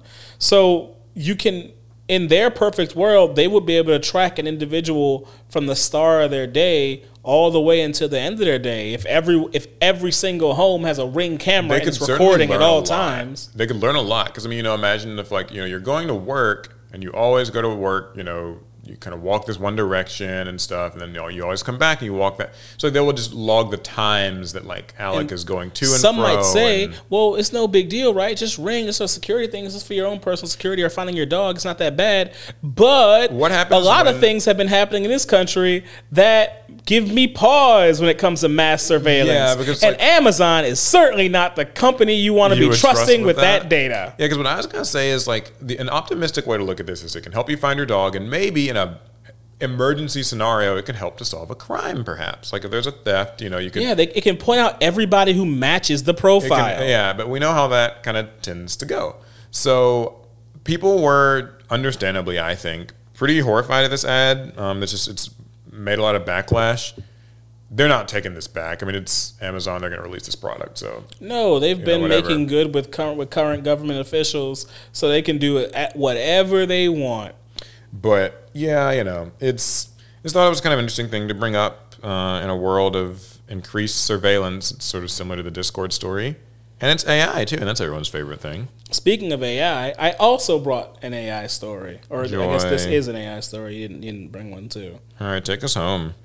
So you can, in their perfect world, they would be able to track an individual from the start of their day all the way until the end of their day. If every if every single home has a Ring camera and it's recording at all times. They could learn a lot. Because, I mean, you know, imagine if, like, you know, you're going to work and you always go to work, you know, you kind of walk this one direction and stuff, and then, you know, you always come back and you walk that. So they will just log the times that, like, Alec and is going to and some fro. Some might say, and, well, it's no big deal, right? Just Ring. It's a security thing. It's just for your own personal security or finding your dog. It's not that bad. But what happens a lot when, of things have been happening in this country that give me pause when it comes to mass surveillance. Yeah, because and like, Amazon is certainly not the company you want to be trusting with, with that? that data. Yeah, because what I was going to say is, like, the, an optimistic way to look at this is it can help you find your dog, and maybe in a emergency scenario, it can help to solve a crime, perhaps. Like if there's a theft, you know, you can... Yeah, they, it can point out everybody who matches the profile. Can, yeah, but we know how that kind of tends to go. So people were, understandably, I think, pretty horrified at this ad. Um, it's just, it's made a lot of backlash. They're not taking this back. I mean, it's Amazon. They're going to release this product. So no, they've been know, making good with current with current government officials, so they can do it at whatever they want. But yeah, you know, it's I just thought it was kind of an interesting thing to bring up uh, in a world of increased surveillance. It's sort of similar to the Discord story, and it's A I too, and that's everyone's favorite thing. Speaking of A I, I also brought an A I story, or Joy. I guess this is an A I story. You didn't, you didn't bring one too. All right, take us home.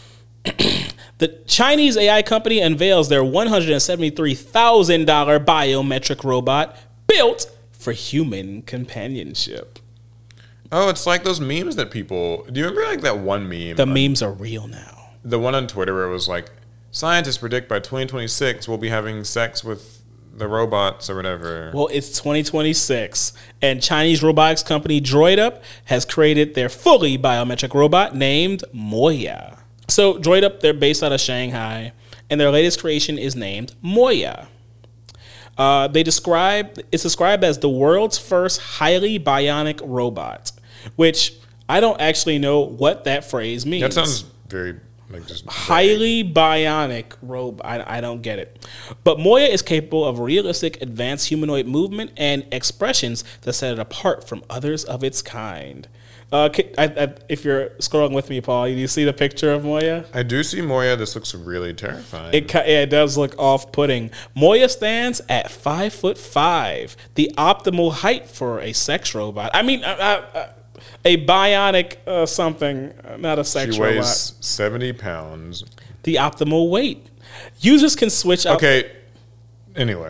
The Chinese A I company unveils their one hundred seventy-three thousand dollars biometric robot built for human companionship. Oh, it's like those memes that people... Do you remember like that one meme? The on, memes are real now. The one on Twitter where it was like, scientists predict by twenty twenty-six we'll be having sex with the robots or whatever. Well, it's twenty twenty-six, and Chinese robotics company DroidUp has created their fully biometric robot named Moya. So DroidUp, they're based out of Shanghai, and their latest creation is named Moya. Uh, they describe it's described as the world's first highly bionic robot, which I don't actually know what that phrase means. That sounds very like just highly vague. Bionic robot. I, I don't get it. But Moya is capable of realistic, advanced humanoid movement and expressions that set it apart from others of its kind. Uh, I, I, if you're scrolling with me, Paul, do you see the picture of Moya? I do see Moya. This looks really terrifying. It, yeah, it does look off-putting. Moya stands at five foot five, the optimal height for a sex robot. I mean, uh, uh, a bionic uh, something, not a sex she robot. She weighs seventy pounds. The optimal weight. Users can switch out. Okay. Anyway.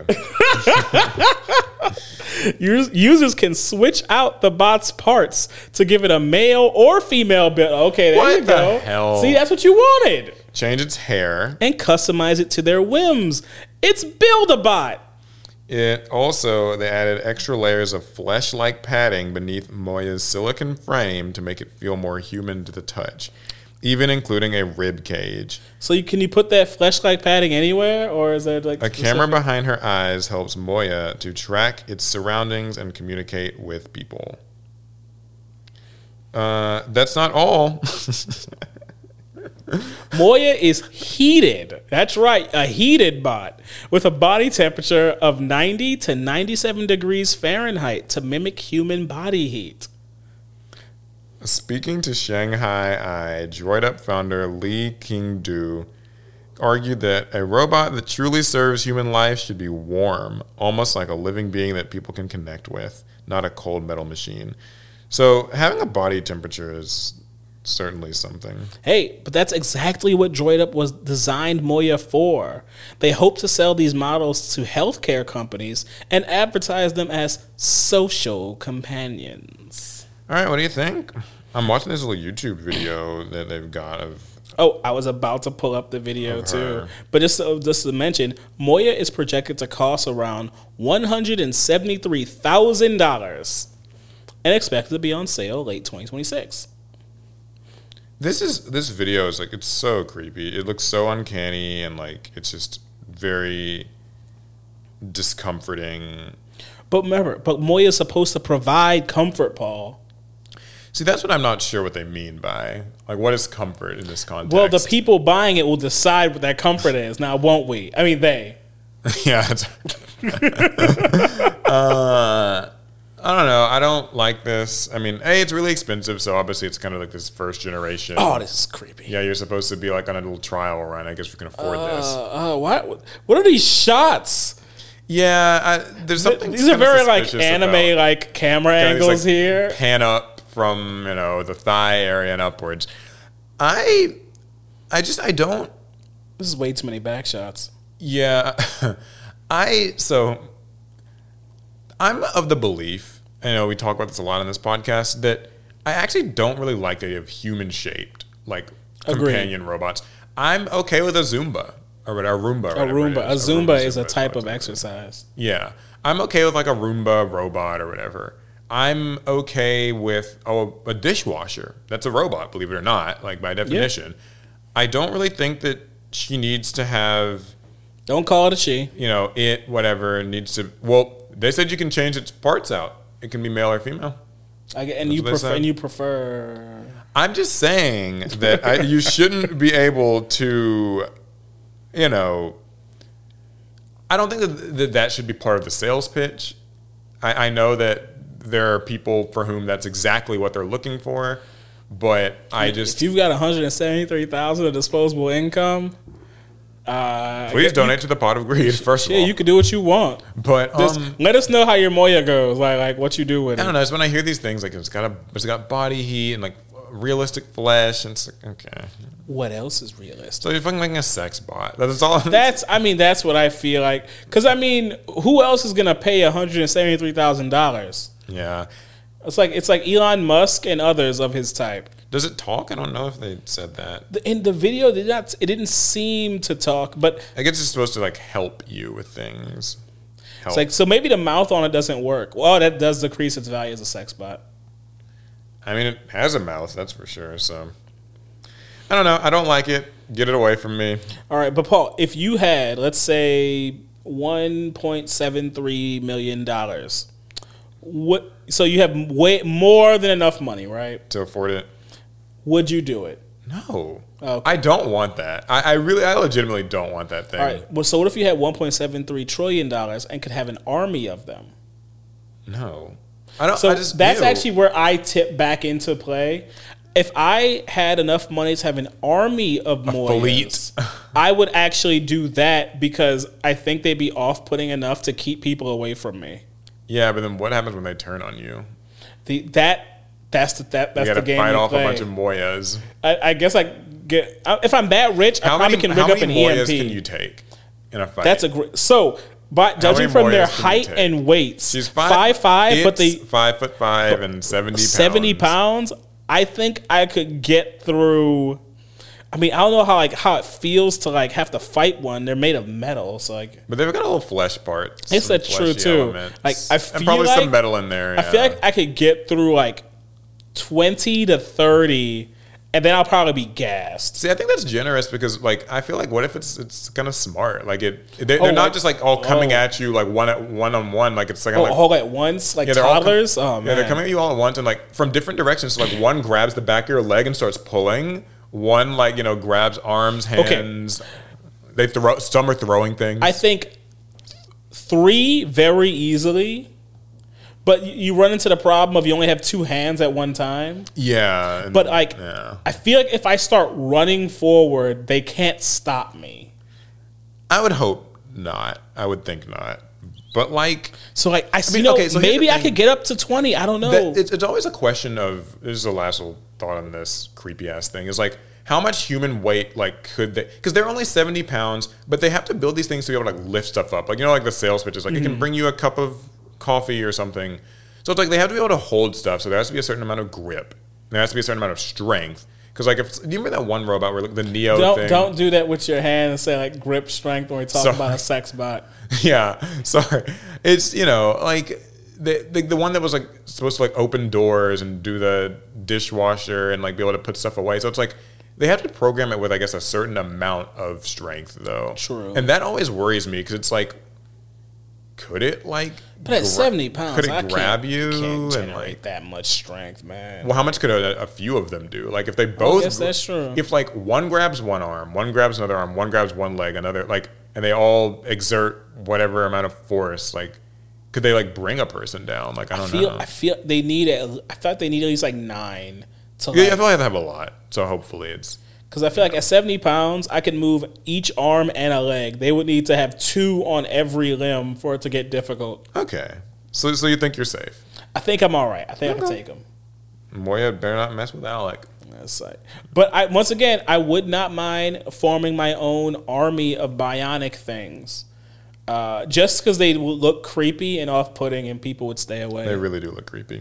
Users can switch out the bot's parts to give it a male or female build. Okay, there what you go. The hell? See, that's what you wanted. Change its hair. And customize it to their whims. It's Build-A-Bot. It also, they added extra layers of flesh-like padding beneath Moya's silicone frame to make it feel more human to the touch, even including a rib cage. So you, can you put that flesh-like padding anywhere, or is there like a specific? Camera behind her eyes helps Moya to track its surroundings and communicate with people. Uh, that's not all. Moya is heated. That's right, a heated bot with a body temperature of ninety to ninety-seven degrees Fahrenheit to mimic human body heat. Speaking to Shanghai Eye, DroidUp founder Li Qingdu argued that a robot that truly serves human life should be warm, almost like a living being that people can connect with, not a cold metal machine. So having a body temperature is certainly something. Hey, but that's exactly what DroidUp was designed Moya for. They hope to sell these models to healthcare companies and advertise them as social companions. All right, what do you think? I'm watching this little YouTube video that they've got of... Oh, I was about to pull up the video too. her. But just to, just to mention, Moya is projected to cost around one hundred seventy-three thousand dollars and expected to be on sale late twenty twenty-six. This is this video is like, it's so creepy. It looks so uncanny and like it's just very discomforting. But remember, but Moya is supposed to provide comfort, Paul. See, that's what I'm not sure what they mean by, like, what is comfort in this context? Well, the people buying it will decide what that comfort is. Now, won't we? I mean, they. Yeah. It's uh, I don't know. I don't like this. I mean, A, it's really expensive, so obviously it's kind of like this first generation. Oh, this is creepy. Yeah, you're supposed to be like on a little trial run. I guess we can afford Uh, this. uh, what? What are these shots? Yeah, I, there's something. These are kinda very like suspicious anime, about like camera kinda these, angles like, here. Pan up from, you know, the thigh area and upwards. I, I just I don't. This is way too many back shots. Yeah, I so I'm of the belief, I know we talk about this a lot on this podcast, that I actually don't really like the idea of human shaped like Agreed. companion robots. I'm okay with a Zumba or whatever, a Roomba. Or A Roomba. A it is. Zumba is a Zumba type what of it's exercise. Yeah, I'm okay with like a Roomba robot or whatever. I'm okay with oh, a dishwasher. That's a robot, believe it or not, like by definition. Yeah. I don't really think that she needs to have... Don't call it a she. You know, it, whatever, needs to... Well, they said you can change its parts out. It can be male or female. I, and, you prefer, and you prefer... I'm just saying that I, you shouldn't be able to, you know... I don't think that that, that should be part of the sales pitch. I, I know that there are people for whom that's exactly what they're looking for, but I just... If you've got one hundred seventy-three thousand dollars of disposable income... Uh, Please donate you, to the Pot of Greed, first of all. Yeah, you can do what you want. But um, just let us know how your Moya goes, like like what you do with it. I don't know, it's when I hear these things, like it's got a, it's got body heat and like realistic flesh, and it's like, okay. What else is realistic? So you're fucking making a sex bot. That's all. That's, I mean, that's what I feel like. Because, I mean, who else is going to pay one hundred seventy-three thousand dollars? Yeah. It's like it's like Elon Musk and others of his type. Does it talk? I don't know if they said that. The, in the video, did not, it didn't seem to talk, but... I guess it's supposed to, like, help you with things. Help. It's like, so maybe the mouth on it doesn't work. Well, that does decrease its value as a sex bot. I mean, it has a mouth, that's for sure, so... I don't know. I don't like it. Get it away from me. All right, but Paul, if you had, let's say, one point seven three million dollars, what? So you have way more than enough money, right? To afford it. Would you do it? No. Okay. I don't want that. I, I really, I legitimately don't want that thing. All right. Well, so what if you had one point seven three trillion dollars and could have an army of them? No. I don't. So I just, that's ew. actually where I tip back into play. If I had enough money to have an army of Moyas, I would actually do that because I think they'd be off-putting enough to keep people away from me. Yeah, but then what happens when they turn on you? The that that's the that that's you the gotta game. fight you off play. a bunch of Moyas. I, I guess I get if I'm that rich, How I probably many, can how rig up many an Moyas E M P. can you take in a fight? That's a great. So, by judging from their Moyas can you height take? and weights, She's five, five, five but they five foot five and seventy pounds. seventy pounds. I think I could get through. I mean, I don't know how like how it feels to like have to fight one. They're made of metal, so like. But they've got a little flesh part. It's some that true fleshy too. elements. Like I feel and probably like, some metal in there. I yeah. feel like I could get through like twenty to thirty, and then I'll probably be gassed. See, I think that's generous because, like, I feel like what if it's it's kind of smart? Like it, they, they're Oh, not like- just like all coming oh. at you like one at one on one. Like it's like, Oh, like hold at once, like yeah, they're all com- toddlers. oh man, yeah, they're coming at you all at once and like from different directions. So like one grabs the back of your leg and starts pulling. One like you know grabs arms, hands. Okay. They throw. Some are throwing things. I think three very easily, But you- you run into the problem of you only have two hands at one time. Yeah. and- But like, yeah. I feel like if I start running forward, they can't stop me. I would hope not. I would think not. But like, So like, I, I see, mean, you know, okay, so here's maybe the I thing. could get up to twenty. I don't know. that, it's, it's always a question of, this is the last little thought on this creepy ass thing, is like, how much human weight, like, could they, because they're only seventy pounds, but they have to build these things to be able to, like, lift stuff up. Like, you know, like the sales pitches, like, Mm-hmm. it can bring you a cup of coffee or something. So it's like, they have to be able to hold stuff, so there has to be a certain amount of grip. There has to be a certain amount of strength. Because, like, if, do you remember that one robot where, like, the Neo don't thing? don't do that with your hand and say like grip strength when we talk Sorry. about a sex bot. Yeah, sorry. It's, you know, like the, the the one that was like supposed to like open doors and do the dishwasher and like be able to put stuff away. So it's like they have to program it with, I guess, a certain amount of strength though. True. And that always worries me because it's like, could it like? But at gra- seventy pounds, could it I grab can't, you can't and generate like? that much strength, man. Well, how much could a, a few of them do? Like if they both, guess that's true. If like one grabs one arm, one grabs another arm, one grabs one leg, another like, and they all exert whatever amount of force, like, could they like bring a person down? Like I don't I feel know. I feel they need at, I thought they need at least like nine to yeah, I like, feel like they have a lot. So hopefully it's because I feel like at seventy pounds I can move each arm and a leg. They would need to have two on every limb for it to get difficult. okay. So so you think you're safe? I think I'm all right. I think I can Okay. take them. Moya better not mess with Alec. That's like, but I once again I would not mind forming my own army of bionic things, uh, just because they would look creepy and off-putting and people would stay away. They really do look creepy.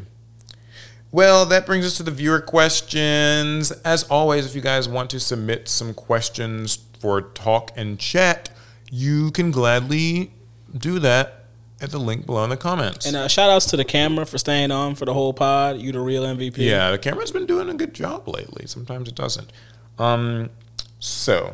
Well, that brings us to the viewer questions. As always, if you guys want to submit some questions for talk and chat, you can gladly do that at the link below in the comments. And uh, shout outs to the camera for staying on for the whole pod. You the real M V P. yeah, the camera's been doing a good job lately. Sometimes it doesn't. Um, so,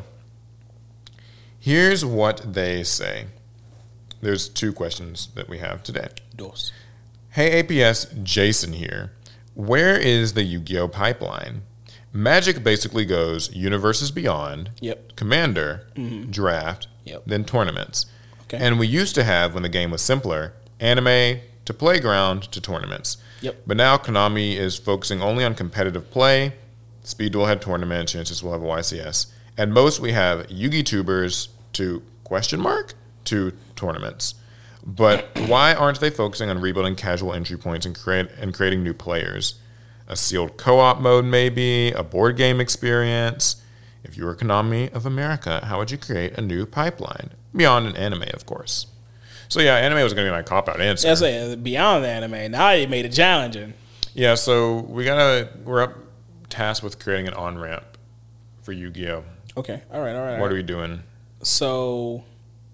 here's what they say. There's two questions that we have today. Dos. Hey A P S, Jason here. Where is the Yu-Gi-Oh pipeline? Magic basically goes Universes Beyond, Yep. Commander, Mm-hmm. Draft, Yep. then tournaments. Okay. And we used to have, when the game was simpler, anime to playground to tournaments. Yep. But now Konami is focusing only on competitive play. Speed Duel had tournament, chances we'll have a Y C S. At most we have Yu-Gi Tubers to question mark to tournaments. But why aren't they focusing on rebuilding casual entry points and create and creating new players? A sealed co-op mode maybe, a board game experience. If you were Konami of America, how would you create a new pipeline? Beyond an anime, of course. So yeah, anime was going to be my cop-out answer. That's it. Beyond the anime. Now you made it challenging. Yeah, so we gotta we're up tasked with creating an on-ramp for Yu-Gi-Oh. Okay. All right. All right. all What right. are we doing? So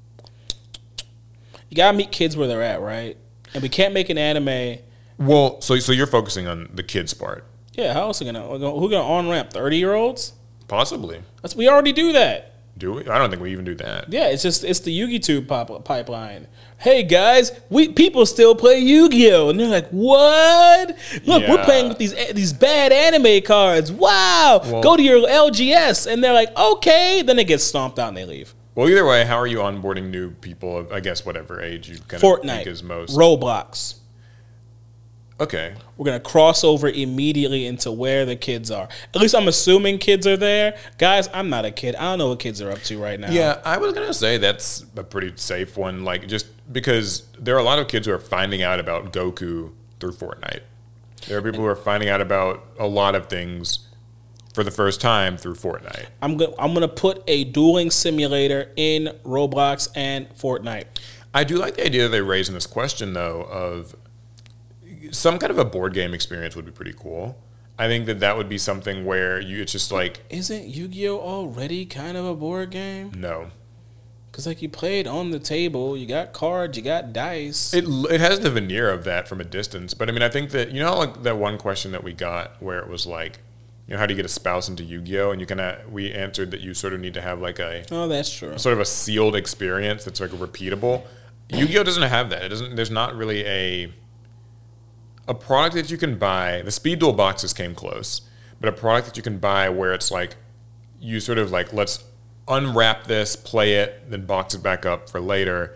you gotta meet kids where they're at, right? And we can't make an anime. Well, so so you're focusing on the kids part, Yeah, how else are we gonna who gonna on ramp thirty year olds? possibly. That's we already do that. Do we? I don't think we even do that. Yeah, it's just it's the Yu-Gi-Oh pop- pipeline. Hey guys, we people still play Yu-Gi-Oh, and they're like, "What? Look, we're Yeah. playing with these these bad anime cards. Wow! Well- Go to your L G S." And they're like, "Okay." Then they get stomped out and they leave. Well, either way, how are you onboarding new people of, I guess, whatever age you kind of Fortnite, think is most? Roblox. Okay. We're gonna cross over immediately into where the kids are. At least I'm assuming kids are there. Guys, I'm not a kid. I don't know what kids are up to right now. Yeah, I was gonna say that's a pretty safe one. Like, just because there are a lot of kids who are finding out about Goku through Fortnite. There are people who are finding out about a lot of things for the first time through Fortnite. I'm gonna I'm gonna put a dueling simulator in Roblox and Fortnite. I do like the idea that they raise in this question, though, of some kind of a board game experience would be pretty cool. I think that that would be something where you it's just like, Isn't Yu-Gi-Oh already kind of a board game? no. Because like you played on the table, you got cards, you got dice. It it has the veneer of that from a distance, but I mean, I think that, you know, like that one question that we got where it was like, you know, how do you get a spouse into Yu-Gi-Oh? And you kind of, we answered that you sort of need to have like a Oh, that's true. sort of a sealed experience that's like repeatable. Yu-Gi-Oh doesn't have that. It doesn't. There's not really a a product that you can buy. The Speed Duel boxes came close, but a product that you can buy where it's like you sort of like, let's unwrap this, play it, then box it back up for later.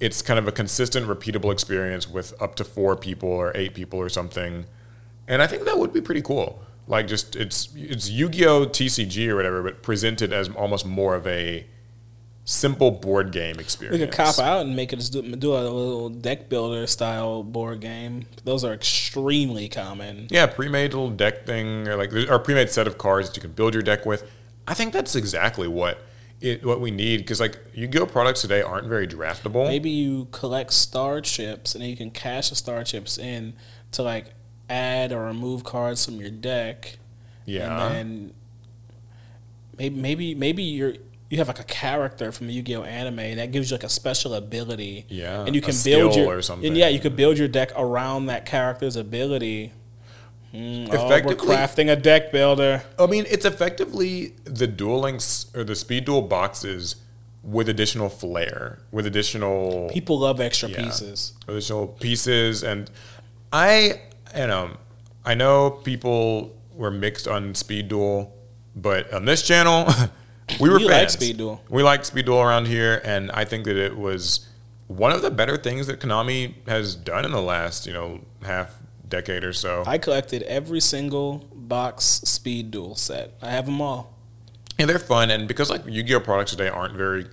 it's kind of a consistent, repeatable experience with up to four people or eight people or something. And I think that would be pretty cool. Like just it's it's Yu-Gi-Oh! T C G or whatever, but presented as almost more of a simple board game experience. We could cop out and make it do, do a little deck builder style board game. Those are extremely common. Yeah, pre-made little deck thing, or like or pre-made set of cards that you can build your deck with. I think that's exactly what it what we need, because like Yu-Gi-Oh! Products today aren't very draftable. Maybe you collect star chips and then you can cash the star chips in to like add or remove cards from your deck. Yeah, and then maybe maybe maybe you're. You have like a character from the Yu-Gi-Oh! Anime, and that gives you like a special ability. Yeah, and you can a build skill your or something. And yeah, you could build your deck around that character's ability. Mm, Effectively, oh, we're crafting a deck builder. I mean, it's effectively the Duel Links or the Speed Duel boxes with additional flair, with additional People love extra yeah, pieces. additional pieces, and I, you know, I know people were mixed on Speed Duel, but on this channel. We were We fans. like Speed Duel. We like Speed Duel around here, and I think that it was one of the better things that Konami has done in the last, you know, half decade or so. I collected every single box Speed Duel set. I have them all. And they're fun, and because like Yu-Gi-Oh! Products today aren't very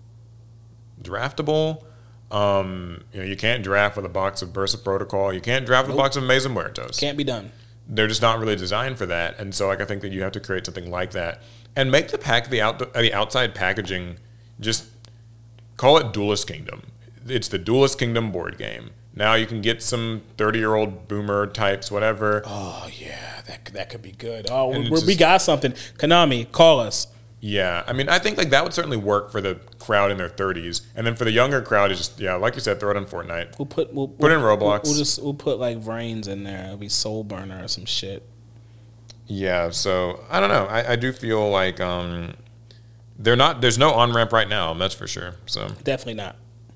draftable, um, you know, you can't draft with a box of Burst of Protocol. You can't draft with Nope. a box of Mesa Muertos. Can't be done. They're just not really designed for that, and so like I think that you have to create something like that. And make the pack the out the outside packaging, just call it Duelist Kingdom. It's the Duelist Kingdom board game. Now you can get some thirty-year-old boomer types, whatever. Oh yeah, that that could be good. Oh, And we, it's we just- got something. Konami, call us. Yeah, I mean, I think like that would certainly work for the crowd in their thirties, and then for the younger crowd, it's just yeah, like you said, throw it on Fortnite. We'll put we'll, Put in we'll- Roblox. We'll, just we'll put like Vrains in there. It'll be Soul Burner or some shit. Yeah, so I don't know. I, I do feel like um, they're not. There's no on ramp right now. That's for sure. So Definitely not.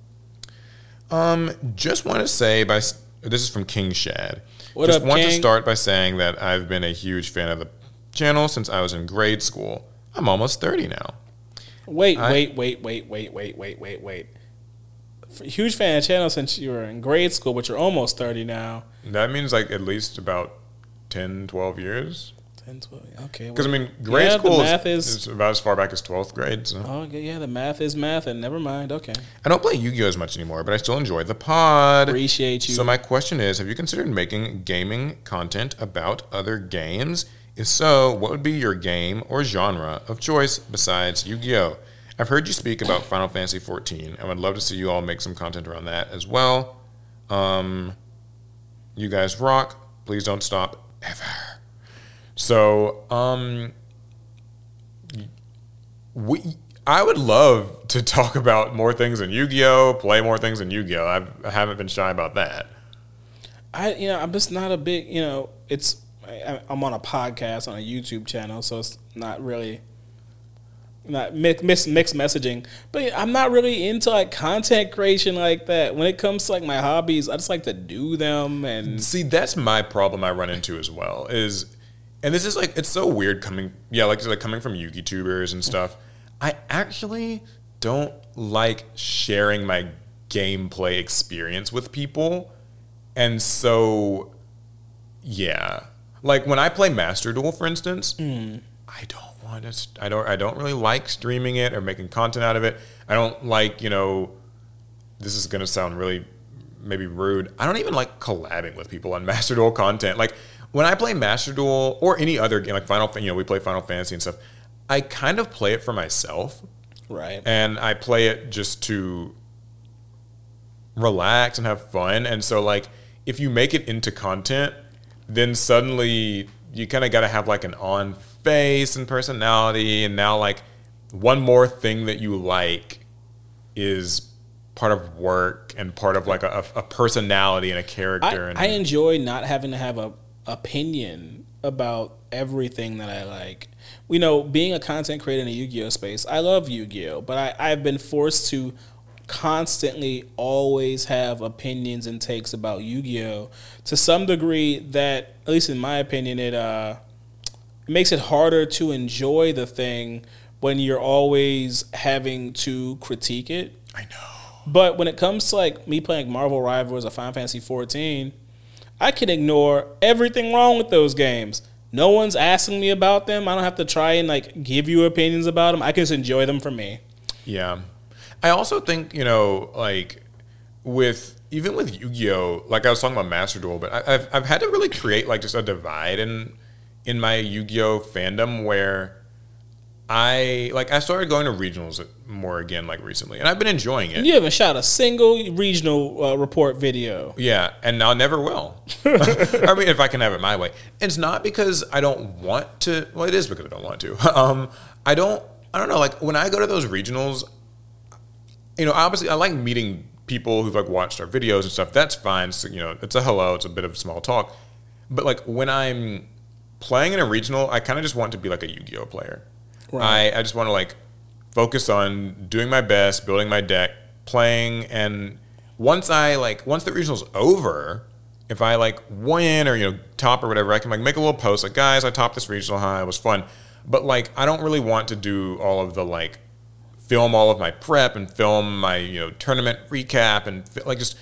Um, just want to say by this is from King Shad. What just up, want to King? start by saying that I've been a huge fan of the channel since I was in grade school. I'm almost thirty now. Wait, I- wait, wait, wait, wait, wait, wait, wait, wait. F- Huge fan of the channel since you were in grade school, but you're almost thirty now. That means like at least about ten, twelve years. ten, twelve, okay. Because I well, mean, grade yeah, school the is, math is, is about as far back as twelfth grade. So oh, okay, yeah, the math is math, and never mind. Okay, I don't play Yu-Gi-Oh as much anymore, but I still enjoy the pod. appreciate you. So my question is, have you considered making gaming content about other games? If so, what would be your game or genre of choice besides Yu-Gi-Oh? I've heard you speak about Final Fantasy fourteen. I would love to see you all make some content around that as well. Um, you guys rock. Please don't stop ever. So, um, we, I would love to talk about more things in Yu-Gi-Oh, play more things in Yu-Gi-Oh. I've, I haven't been shy about that. I, you know, I'm just not a big, you know, it's, I, I'm on a podcast on a YouTube channel, so it's not really, not mix, mix, mixed messaging. But I'm not really into like content creation like that. When it comes to like my hobbies, I just like to do them. And See, that's my problem I run into as well. Is, and this is like, it's so weird coming, yeah, like, like coming from Yu-Gi tubers and stuff. I actually don't like sharing my gameplay experience with people. And so, yeah. Like when I play Master Duel, for instance, mm. I don't want to. I don't. I don't really like streaming it or making content out of it. I don't like. You know, this is gonna sound really maybe rude. I don't even like collabing with people on Master Duel content. Like when I play Master Duel or any other game, like Final. You know, we play Final Fantasy and stuff. I kind of play it for myself, right? and I play it just to relax and have fun. And so, like, if you make it into content, then suddenly you kind of got to have like an on face and personality, and now like one more thing that you like is part of work and part of like a, a personality and a character. I, and I enjoy not having to have a opinion about everything that I like. You know, being a content creator in the Yu-Gi-Oh space, I love Yu-Gi-Oh, but I, I've been forced to constantly always have opinions and takes about Yu-Gi-Oh to some degree that, at least in my opinion, it uh it makes it harder to enjoy the thing when you're always having to critique it. I know. But when it comes to like me playing Marvel Rivals or Final Fantasy fourteen, I can ignore everything wrong with those games. No one's asking me about them. I don't have to try and like give you opinions about them. I can just enjoy them for me. Yeah. I also think, you know, like with even with Yu-Gi-Oh, like I was talking about Master Duel, but I, I've I've had to really create like just a divide in in my Yu-Gi-Oh fandom where I like I started going to regionals more again like recently, and I've been enjoying it. You haven't shot a single regional uh, report video. Yeah, and I never will. I mean, if I can have it my way. It's not because I don't want to. Well, it is because I don't want to. Um, I don't. I don't know. Like when I go to those regionals, you know, obviously I like meeting people who've like watched our videos and stuff. That's fine. So, you know, it's a hello. It's a bit of small talk. But like when I'm playing in a regional, I kind of just want to be like a Yu-Gi-Oh player. Right. I, I just want to like focus on doing my best, building my deck, playing, and once I like once the regional's over, if I like win or you know top or whatever, I can like make a little post like, guys, I topped this regional high, it was fun. But like I don't really want to do all of the like film all of my prep and film my you know tournament recap and like just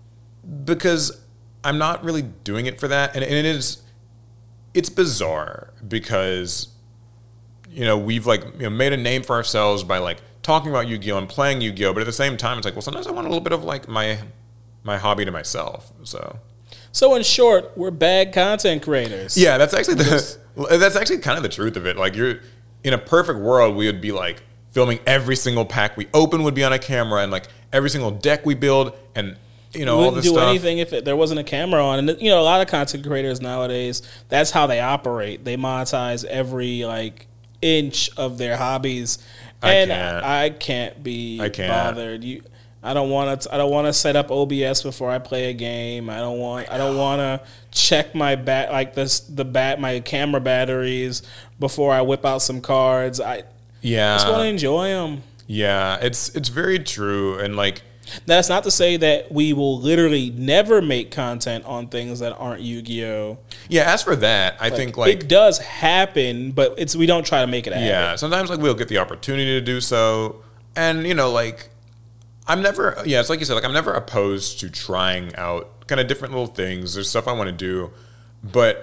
because I'm not really doing it for that, and, and it is it's bizarre because you know we've like you know made a name for ourselves by like talking about Yu-Gi-Oh and playing Yu-Gi-Oh, but at the same time it's like, well, sometimes I want a little bit of like my my hobby to myself. So so in short, we're bad content creators. Yeah, that's actually the that's actually kind of the truth of it. Like you're in a perfect world, we would be like filming every single pack we open would be on a camera, and like every single deck we build, and you know we all this do stuff. Anything if it, there wasn't a camera on. And you know, a lot of content creators nowadays, that's how they operate. They monetize every like inch of their hobbies, and I can't, I, I can't be I can't. bothered. You, I don't want to. I don't want to set up O B S before I play a game. I don't want. I, I don't want to check my bat like this the bat my camera batteries before I whip out some cards. I yeah, I just want to enjoy them. Yeah, it's it's very true, and like that's not to say that we will literally never make content on things that aren't Yu-Gi-Oh. Yeah, as for that, I like, think like it does happen, but it's we don't try to make it happen. Yeah, sometimes like we'll get the opportunity to do so, and you know like I'm never yeah, it's like you said, like I'm never opposed to trying out kind of different little things. There's stuff I want to do, but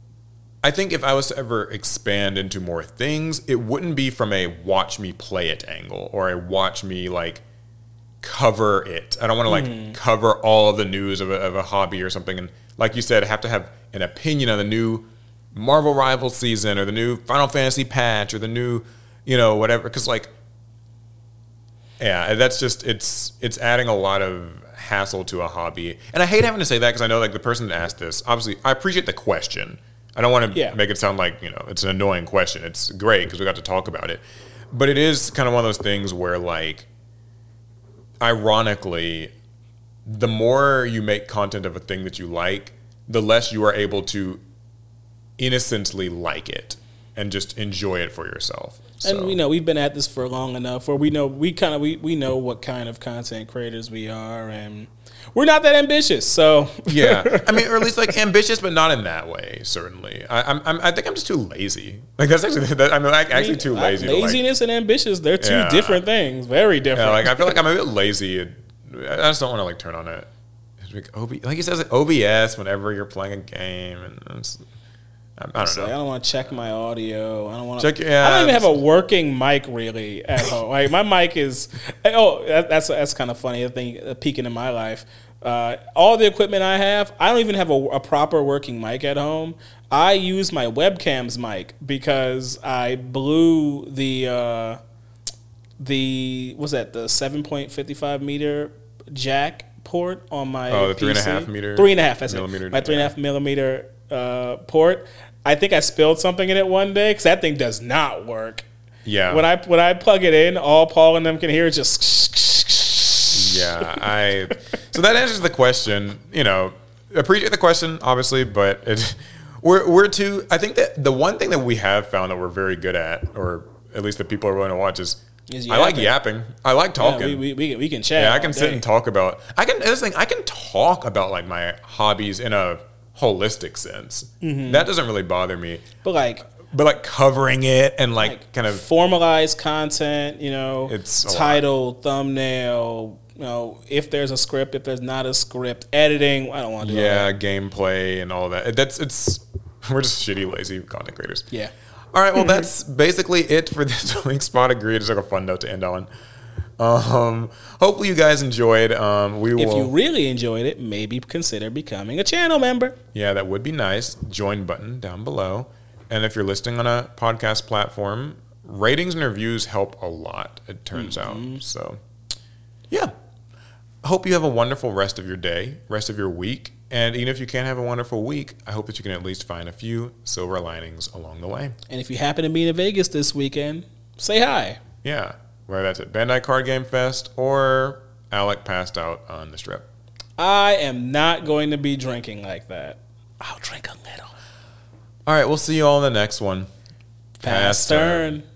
I think if I was to ever expand into more things, it wouldn't be from a watch me play it angle or a watch me like cover it. I don't want to like mm. cover all of the news of a, of a hobby or something. And like you said, I have to have an opinion on the new Marvel Rivals season or the new Final Fantasy patch or the new, you know, whatever. Because like, yeah, that's just it's it's adding a lot of hassle to a hobby. And I hate having to say that because I know like the person that asked this, obviously, I appreciate the question. I don't want to yeah. make it sound like, you know, it's an annoying question. It's great because we got to talk about it. But it is kind of one of those things where, like, ironically, the more you make content of a thing that you like, the less you are able to innocently like it and just enjoy it for yourself. So. And we know we've been at this for long enough where we know we kind of we, we know what kind of content creators we are, and we're not that ambitious. So yeah, I mean, or at least like ambitious, but not in that way. Certainly, I, I'm, I'm I think I'm just too lazy. Like that's actually that, I'm like actually I mean, too lazy. Laziness to like, and ambitious, they're two yeah, different things. Very different. Yeah, like I feel like I'm a bit lazy. I just don't want to like turn on it. Like, O B, like he says, O B S whenever you're playing a game, and it's, I, I don't know. I don't want to check my audio. I don't want to. Check, yeah, I don't even have a working mic really at home. Like my mic is. Oh, that, that's that's kind of funny. I think a peeking in my life. Uh, all the equipment I have, I don't even have a, a proper working mic at home. I use my webcam's mic because I blew the uh, the what's that the seven point five five meter jack port on my oh the P C. three and a half meter three and a half that's millimeter it. My three and a half millimeter uh, port. I think I spilled something in it one day because that thing does not work. Yeah. When I when I plug it in, all Paul and them can hear is just. Yeah, I. So that answers the question. You know, appreciate the question, obviously, but it, we're we're too. I think that the one thing that we have found that we're very good at, or at least that people are willing to watch, is, is I like yapping. I like talking. Yeah, we, we, we can chat. Yeah, I can sit and talk about. I can. This thing, I can talk about like my hobbies in a holistic sense. Mm-hmm. That doesn't really bother me. But like, but like covering it and like, Like kind of formalized content, you know, It's a lot. title, thumbnail, you know, if there's a script, if there's not a script, editing. I don't want to do all yeah, that. gameplay and all that. That's it's we're just shitty, lazy content creators. Yeah. All right, well, that's basically it for this week's Spot Agreed. It's like a fun note to end on. Um, hopefully you guys enjoyed. Um, we If will. you really enjoyed it, maybe consider becoming a channel member. Yeah, that would be nice. Join button down below. And if you're listening on a podcast platform, ratings and reviews help a lot, it turns Mm-hmm. out. So, yeah. I hope you have a wonderful rest of your day, rest of your week. And even if you can't have a wonderful week, I hope that you can at least find a few silver linings along the way. And if you happen to be in Vegas this weekend, say hi. Yeah, whether that's at Bandai Card Game Fest or Alec passed out on the strip. I am not going to be drinking like that. I'll drink a little. All right, we'll see you all in the next one. Pass turn.